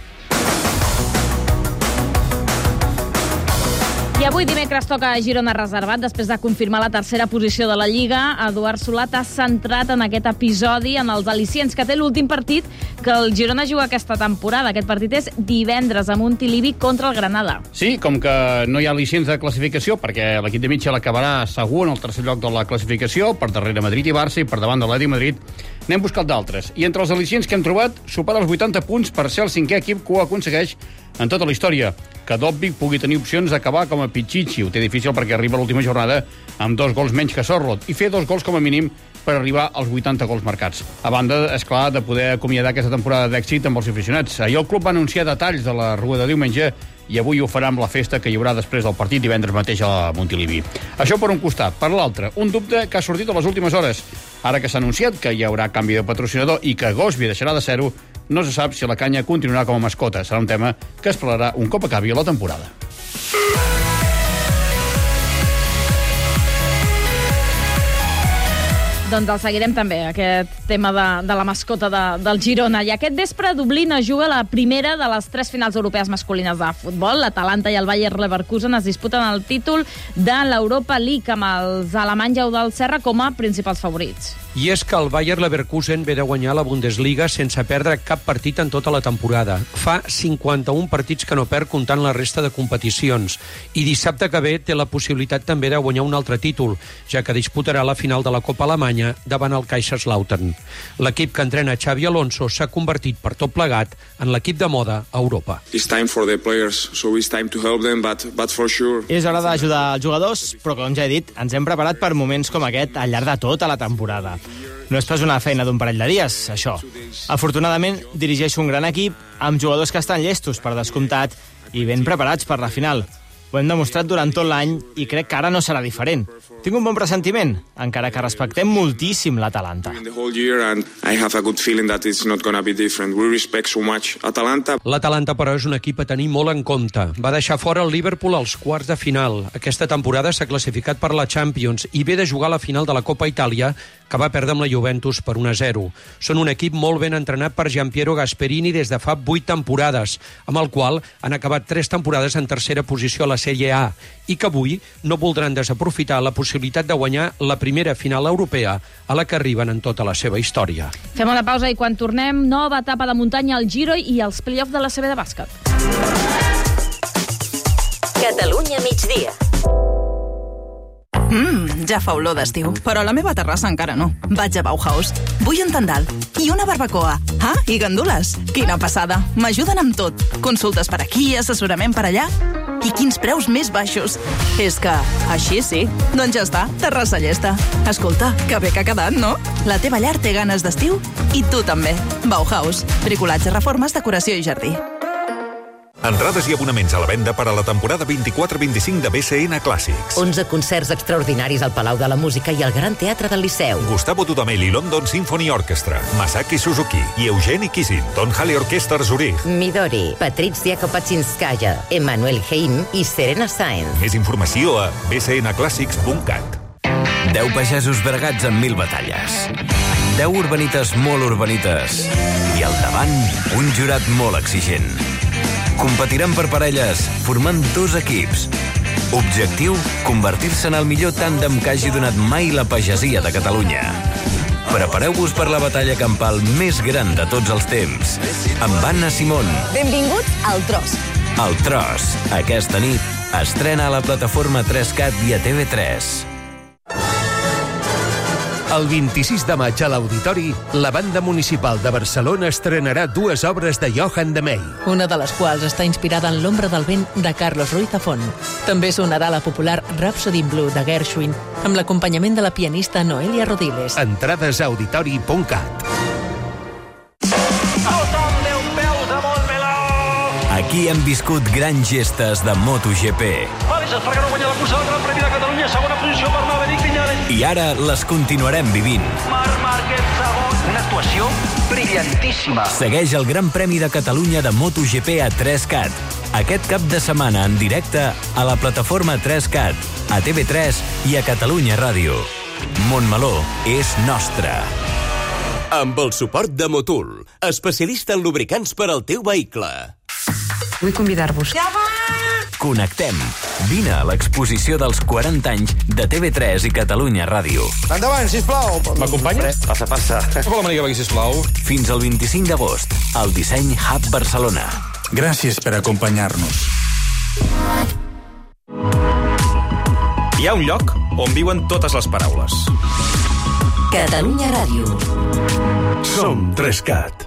I avui dimecres toca a Girona reservat, després de confirmar la tercera posició de la Lliga. Eduard Solat ha centrat en aquest episodi en els al·licients que té l'últim partit que el Girona juga aquesta temporada. Aquest partit és divendres a Montilivi contra el Granada. Sí, com que no hi ha al·licients de classificació, perquè l'equip de Mitchell acabarà segur en el tercer lloc de la classificació, per darrere Madrid i Barça i per davant de l'Atlètic Madrid, n'hem buscat d'altres. I entre els al·licients que hem trobat, supera els 80 punts per ser el 5è equip que ho aconsegueix en tota la història. Que Dobbik pugui tenir opcions d'acabar com a Pichichi. Ho té difícil perquè arriba a l'última jornada amb 2 gols menys que Sorlot i fer 2 gols com a mínim per arribar als 80 gols marcats. A banda, és clar, de poder acomiadar aquesta temporada d'èxit amb els aficionats. Ahir el club va anunciar detalls de la rua de diumenge i avui ho farà amb la festa que hi haurà després del partit divendres mateix a Montilivi. Això per un costat. Per l'altre, un dubte que ha sortit a les últimes hores. Ara que s'ha anunciat que hi haurà canvi de patrocinador i que Gosby deixarà de ser-ho, no se sap si la canya continuarà com a mascota. Serà un tema que es parlarà un cop acabi la temporada. Doncs el seguirem també, aquest tema de la mascota del Girona. I aquest vespre Dublín es juga la primera de les 3 finals europees masculines de futbol. L'Atalanta i el Bayer Leverkusen es disputen el títol de l'Europa League amb els alemanys i del Serra com a principals favorits. I és que el Bayer Leverkusen ve de guanyar la Bundesliga sense perdre cap partit en tota la temporada. Fa 51 partits que no perd comptant la resta de competicions. I dissabte que ve té la possibilitat també de guanyar un altre títol, ja que disputarà la final de la Copa Alemanya davant el Kaiserslautern. L'equip que entrena Xavi Alonso s'ha convertit per tot plegat en l'equip de moda a Europa. It's time for the players, so it's time to help them, but for sure. És hora d'ajudar els jugadors, però com ja he dit, ens hem preparat per moments com aquest al llarg de tota la temporada. No és pas una feina d'un parell de dies, això. Afortunadament, dirigeixo un gran equip amb jugadors que estan llestos, per descomptat, i ben preparats per la final. Ho hem demostrat durant tot l'any i crec que ara no serà diferent. Tinc un bon pressentiment, encara que respectem moltíssim l'Atalanta. The whole year, and I have a good feeling that it's not going to be different. We respect so much Atalanta. L'Atalanta, però, és un equip a tenir molt en compte. Va deixar fora el Liverpool als quarts de final. Aquesta temporada s'ha classificat per la Champions i ve de jugar a la final de la Copa Itàlia, que va perdre amb la Juventus per 1-0. Són un equip molt ben entrenat per Giampiero Gasperini des de fa 8 temporades, amb el qual han acabat 3 temporades en tercera posició a la Sèrie A, i que avui no voldran desaprofitar la possibilitat de guanyar la primera final europea a la que arriben en tota la seva història. Fem una pausa i quan tornem, nova etapa de muntanya al Giro i els play-offs de la CB de bàsquet. Catalunya migdia. Ja fa olor d'estiu, però a la meva terrassa encara no. Vaig a Bauhaus. Vull un tendal i una barbacoa. Ah, i gandules. Quina passada. M'ajuden amb tot. Consultes per aquí, assessorament per allà. I quins preus més baixos. És que, així sí. Doncs ja està, terrassa llesta. Escolta, que bé que ha quedat, no? La teva llar té ganes d'estiu i tu també. Bauhaus. Bricolatge, reformes, decoració i jardí. Entrades i abonaments a la venda per a la temporada 24-25 de BCN Clàssics. 11 concerts extraordinaris al Palau de la Música i al Gran Teatre del Liceu. Gustavo Dudamel i London Symphony Orchestra, Masaki Suzuki i Eugeni Kisin, Don Halle Orchestra Zurich. Midori, Patrizia Kopachinskaya, Emmanuel Heim i Serena Sáenz. Més informació a bcnclassics.cat. 10 pagesos bregats amb 1000 batalles. 10 urbanites molt urbanites. I al davant, un jurat molt exigent. Competiran per parelles, formant 2 equips. Objectiu, convertir-se en el millor tàndem que hagi donat mai la pagesia de Catalunya. Prepareu-vos per la batalla campal més gran de tots els temps. Amb Anna Simón. Benvinguts al Tros. El Tros, aquesta nit, estrena a la plataforma 3CAT i a TV3. El 26 de maig a l'Auditori, la Banda Municipal de Barcelona estrenarà 2 obres de Johann de Meij. Una de les quals està inspirada en L'ombra del vent de Carlos Ruiz Zafón. També sonarà la popular Rhapsody in Blue de Gershwin, amb l'acompanyament de la pianista Noelia Rodiles. Entrades a auditori.cat. Aquí hem viscut grans gestes de MotoGP. Valls Espargaró guanya la cursa del Gran Premi de Catalunya, segona posició per Maverick Viñales. I ara les continuarem vivint. Marc Márquez segon. Una actuació brillantíssima. Segueix el Gran Premi de Catalunya de MotoGP a 3CAT. Aquest cap de setmana en directe a la plataforma 3CAT, a TV3 i a Catalunya Ràdio. Montmeló és nostre. Amb el suport de Motul, especialista en lubricants per al teu vehicle. Vull convidar-vos. Ja va! Connectem. Vine a l'exposició dels 40 anys de TV3 i Catalunya Ràdio. Endavant, sisplau. M'acompanyes? Passa, passa. Vol la que vagi, sisplau? Fins al 25 d'agost, al Disseny Hub Barcelona. Gràcies per acompanyar-nos. Hi ha un lloc on viuen totes les paraules. Catalunya Ràdio. Som 3CAT.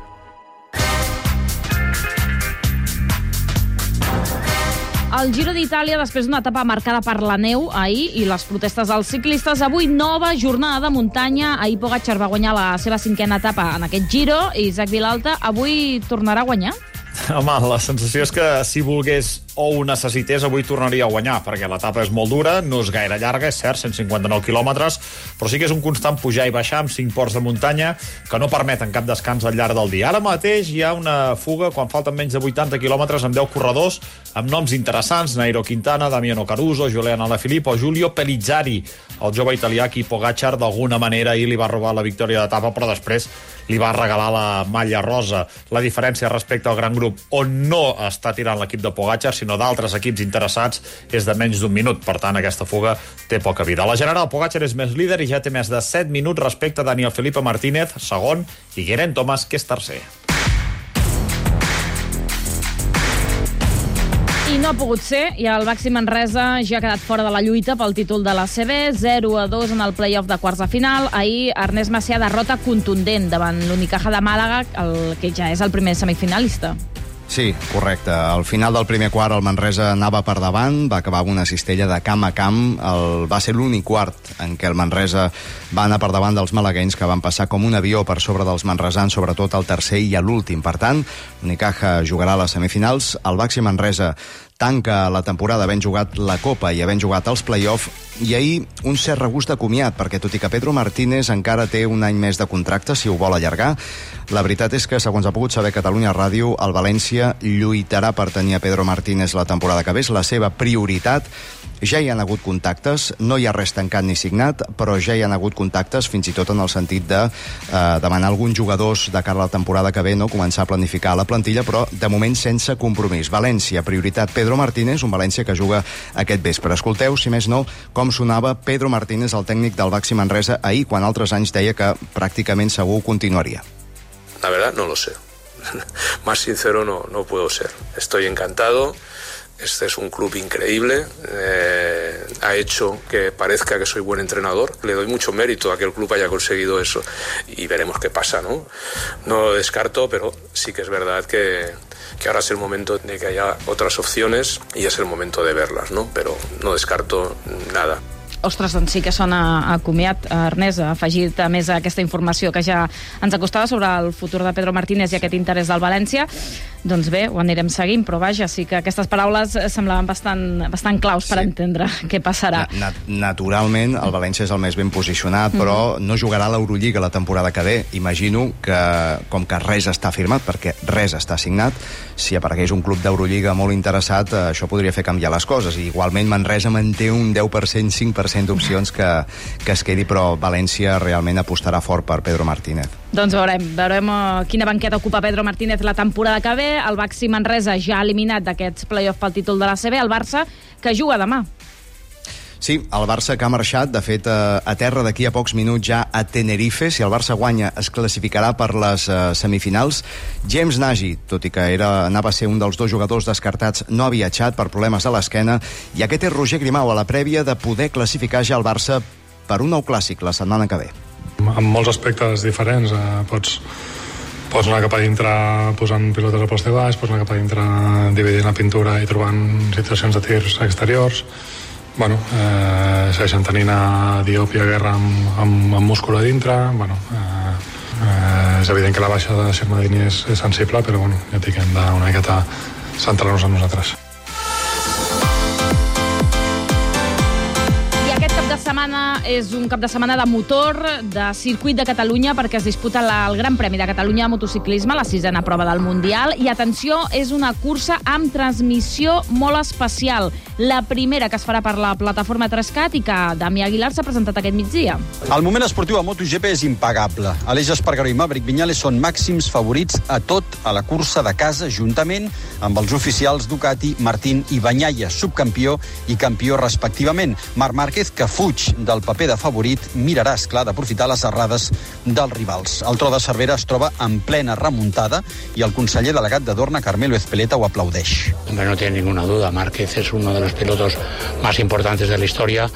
El Giro d'Itàlia, després d'una etapa marcada per la neu ahir i les protestes dels ciclistes, avui nova jornada de muntanya. Ahir Pogačar va guanyar la seva 5a etapa en aquest Giro i Isaac Vilalta avui tornarà a guanyar? Home, la sensació és que si volgués o ho necessités, avui tornaria a guanyar, perquè l'etapa és molt dura, no és gaire llarga, és cert, 159 quilòmetres, però sí que és un constant pujar i baixar amb 5 ports de muntanya que no permeten cap descans al llarg del dia. Ara mateix hi ha una fuga quan falten menys de 80 quilòmetres amb 10 corredors amb noms interessants, Nairo Quintana, Damiano Caruso, Julian Alaphilippe o Giulio Pellizzari, el jove italià qui Pogačar d'alguna manera ahir li va robar la victòria d'etapa, però després li va regalar la malla rosa. La diferència respecte al gran grup on no està tirant l'equip de Pogačar, sinó d'altres equips interessats, és de menys d'1 minut. Per tant, aquesta fuga té poca vida. La general, Pogačar és més líder i ja té més de 7 minuts respecte a Daniel Felipe Martínez, segon, i Geraint Thomas, que és tercer. I no ha pogut ser, i el Baxi Manresa ja ha quedat fora de la lluita pel títol de la CB, 0-2 en el play-off de quarts de final. Ahir Ernest Macià derrota contundent davant l'Unicaja de Màlaga, el que ja és el primer semifinalista. Sí, correcte. Al final del primer quart el Manresa anava per davant, va acabar amb una cistella de camp a camp. Va ser l'únic quart en què el Manresa va anar per davant dels malaguenys, que van passar com un avió per sobre dels manresans, sobretot al tercer i a l'últim. Per tant, l'Unicaja jugarà a les semifinals. El Baxi Manresa tanca la temporada havent jugat la Copa i havent jugat els play-off, i ahir un cert regust de comiat, perquè tot i que Pedro Martínez encara té un any més de contracte, si ho vol allargar, la veritat és que, segons ha pogut saber Catalunya Ràdio, el València lluitarà per tenir a Pedro Martínez la temporada que ve, és la seva prioritat. Ja hi han hagut contactes, no hi ha res tancat ni signat, però ja hi han hagut contactes, fins i tot en el sentit de demanar alguns jugadors de cara a la temporada que ve, no? Començar a planificar la plantilla, però de moment sense compromís. València, prioritat Pedro Martínez, un València que juga aquest vespre. Escolteu, si més no, com sonava Pedro Martínez, el tècnic del Baxi Manresa, ahir, quan altres anys deia que pràcticament segur continuaria. La verdad no lo sé. Más sincero no puedo ser. Estoy encantado. Este es un club increíble, ha hecho que parezca que soy buen entrenador. Le doy mucho mérito a que el club haya conseguido eso y veremos qué pasa, ¿no? No lo descarto, pero sí que es verdad que ahora es el momento de que haya otras opciones y es el momento de verlas, ¿no? Pero no descarto nada. Ostres, doncs sí que sona a comiat. Ernest, ha afegit a més aquesta informació que ja ens acostava sobre el futur de Pedro Martínez i aquest interès del València. Doncs bé, ho anirem seguint, però vaja, sí que aquestes paraules semblaven bastant claus per entendre què passarà. Naturalment, el València és el més ben posicionat, però no jugarà a l'Eurolliga la temporada que ve. Imagino que, com que res està firmat, perquè res està signat, si aparegués un club d'Eurolliga molt interessat, això podria fer canviar les coses. I igualment Manresa manté un 10%, 5% d'opcions que es quedi, però València realment apostarà fort per Pedro Martínez. Doncs veurem quina banqueta ocupa Pedro Martínez la temporada que ve. El Baxi Manresa ja eliminat d'aquests play-off pel títol de l'ACB, el Barça, que juga demà. Sí, el Barça que ha marxat, de fet, a terra d'aquí a pocs minuts ja a Tenerife. Si el Barça guanya, es classificarà per les semifinals. James Nagy, tot i que anava a ser un dels dos jugadors descartats, no ha viatjat per problemes a l'esquena, i aquest és Roger Grimau a la prèvia de poder classificar ja el Barça per un nou clàssic la setmana que ve. En molts aspectes diferents, pots anar cap a dintre posant pilotes al poste baix, pots anar cap a dintre dividint la pintura i trobant situacions de tirs exteriors. Bueno, segueixen tenint a Diop i a Guerra amb múscul a dintre. Bueno, és evident que la baixa de Xermadini és sensible, però bueno, ja dic que hem d'una miqueta centrar-nos en nosaltres. Setmana és un cap de setmana de motor, de circuit de Catalunya, perquè es disputa el Gran Premi de Catalunya de motociclisme, la 6a prova del Mundial, i atenció, és una cursa amb transmissió molt especial, la primera que es farà per la plataforma 3CAT i que Dami Aguilar s'ha presentat aquest migdia. El moment esportiu a MotoGP és impagable. Aleix Espargaró i Maverick Viñales són màxims favorits a tot a la cursa de casa, juntament amb els oficials Ducati, Martín i Bagnaia, subcampió i campió respectivament. Marc Márquez, que fuig del paper de favorit, mirarà, esclar, d'aprofitar les errades dels rivals. El Tro de Cervera es troba en plena remuntada i el conseller delegat de Dorna, Carmelo Ezpeleta, ho aplaudeix. No tiene ninguna duda, Márquez es uno de los pilotos más importantes de la historia.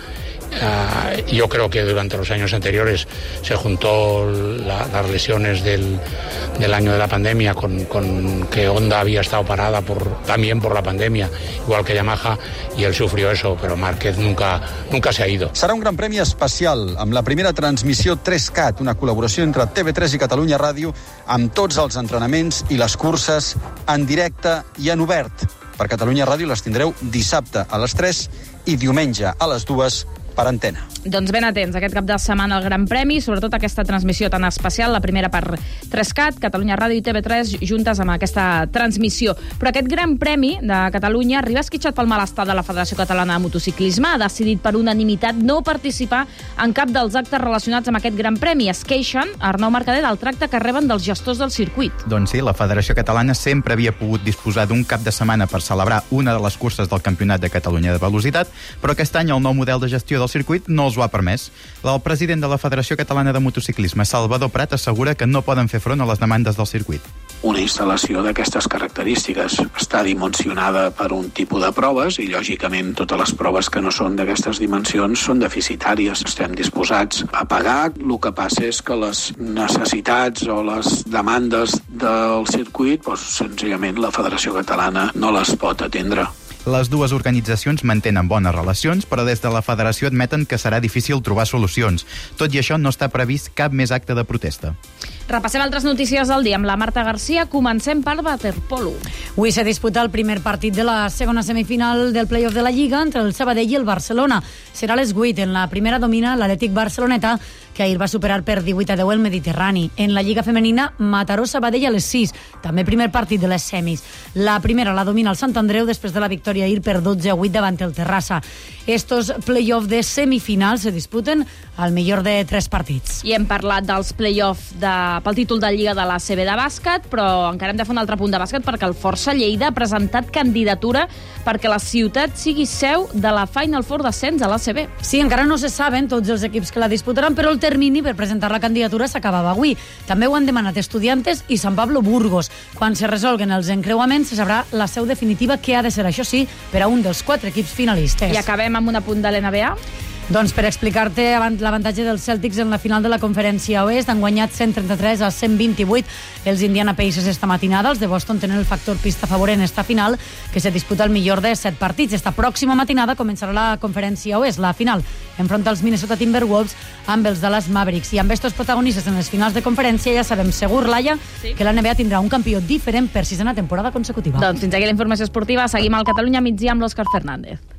Yo creo que durante los años anteriores se juntó las lesiones del año de la pandemia con que Honda había estado parada también por la pandemia, igual que Yamaha, y él sufrió eso, pero Márquez nunca se ha ido. Serà un gran premi especial amb la primera transmissió 3CAT, una col·laboració entre TV3 i Catalunya Ràdio, amb tots els entrenaments i les curses en directe i en obert. Per Catalunya Ràdio les tindreu dissabte a les 3 i diumenge a les 2 per antena. Doncs ben atents, aquest cap de setmana al Gran Premi, sobretot aquesta transmissió tan especial, la primera per 3CAT, Catalunya Ràdio i TV3 juntes amb aquesta transmissió. Però aquest Gran Premi de Catalunya arriba esquitxat pel malestar de la Federació Catalana de Motociclisme. Ha decidit per unanimitat no participar en cap dels actes relacionats amb aquest Gran Premi. Es queixen, Arnau Mercader, del tracte que reben dels gestors del circuit. Doncs sí, la Federació Catalana sempre havia pogut disposar d'un cap de setmana per celebrar una de les curses del Campionat de Catalunya de Velocitat, però aquest any el nou model de gestió del circuit no els ho ha permès. El president de la Federació Catalana de Motociclisme, Salvador Prat, assegura que no poden fer front a les demandes del circuit. Una instal·lació d'aquestes característiques està dimensionada per un tipus de proves i, lògicament, totes les proves que no són d'aquestes dimensions són deficitàries. Estem disposats a pagar. El que passa és que les necessitats o les demandes del circuit, senzillament la Federació Catalana no les pot atendre. Les dues organitzacions mantenen bones relacions, però des de la federació admeten que serà difícil trobar solucions. Tot i això, no està previst cap més acte de protesta. Repassem altres notícies del dia amb la Marta Garcia. Comencem per waterpolo. Avui se disputa el primer partit de la segona semifinal del play-off de la Lliga entre el Sabadell i el Barcelona. Serà a les 8. En la primera domina l'Atlètic Barceloneta, que ahir va superar per 18-10 el Mediterrani. En la Lliga femenina, Mataró-Sabadell a les 6. També primer partit de les semis. La primera la domina el Sant Andreu després de la victòria ahir per 12-8 davant el Terrassa. Estos play-off de semifinals se disputen al millor de 3 partits. I hem parlat dels play-off pel títol de Lliga de la CB de bàsquet, però encara hem de fer un altre punt de bàsquet perquè el Força Lleida ha presentat candidatura perquè la ciutat sigui seu de la Final Four d'ascens a l'ACB. Sí, encara no se saben tots els equips que la disputaran, però el termini per presentar la candidatura s'acabava avui. També ho han demanat Estudiantes i Sant Pablo Burgos. Quan se resolguen els encreuaments, se sabrà la seu definitiva, que ha de ser, això sí, per a un dels 4 equips finalistes. I acabem amb un apunt de l'NBA. Doncs per explicar-te l'avantatge dels Celtics en la final de la Conferència Oest, han guanyat 133-128 els Indiana Pacers esta matinada. Els de Boston tenen el factor pista a favor en esta final, que se disputa el millor de 7 partits. Esta pròxima matinada començarà la Conferència Oest, la final, enfronta els Minnesota Timberwolves amb els Dallas Mavericks. I amb estos protagonistes en les finals de conferència ja sabem segur, Laia, que la NBA tindrà un campió diferent per 6a temporada consecutiva. Doncs fins aquí la informació esportiva. Seguim al Catalunya migdia amb l'Òscar Fernández.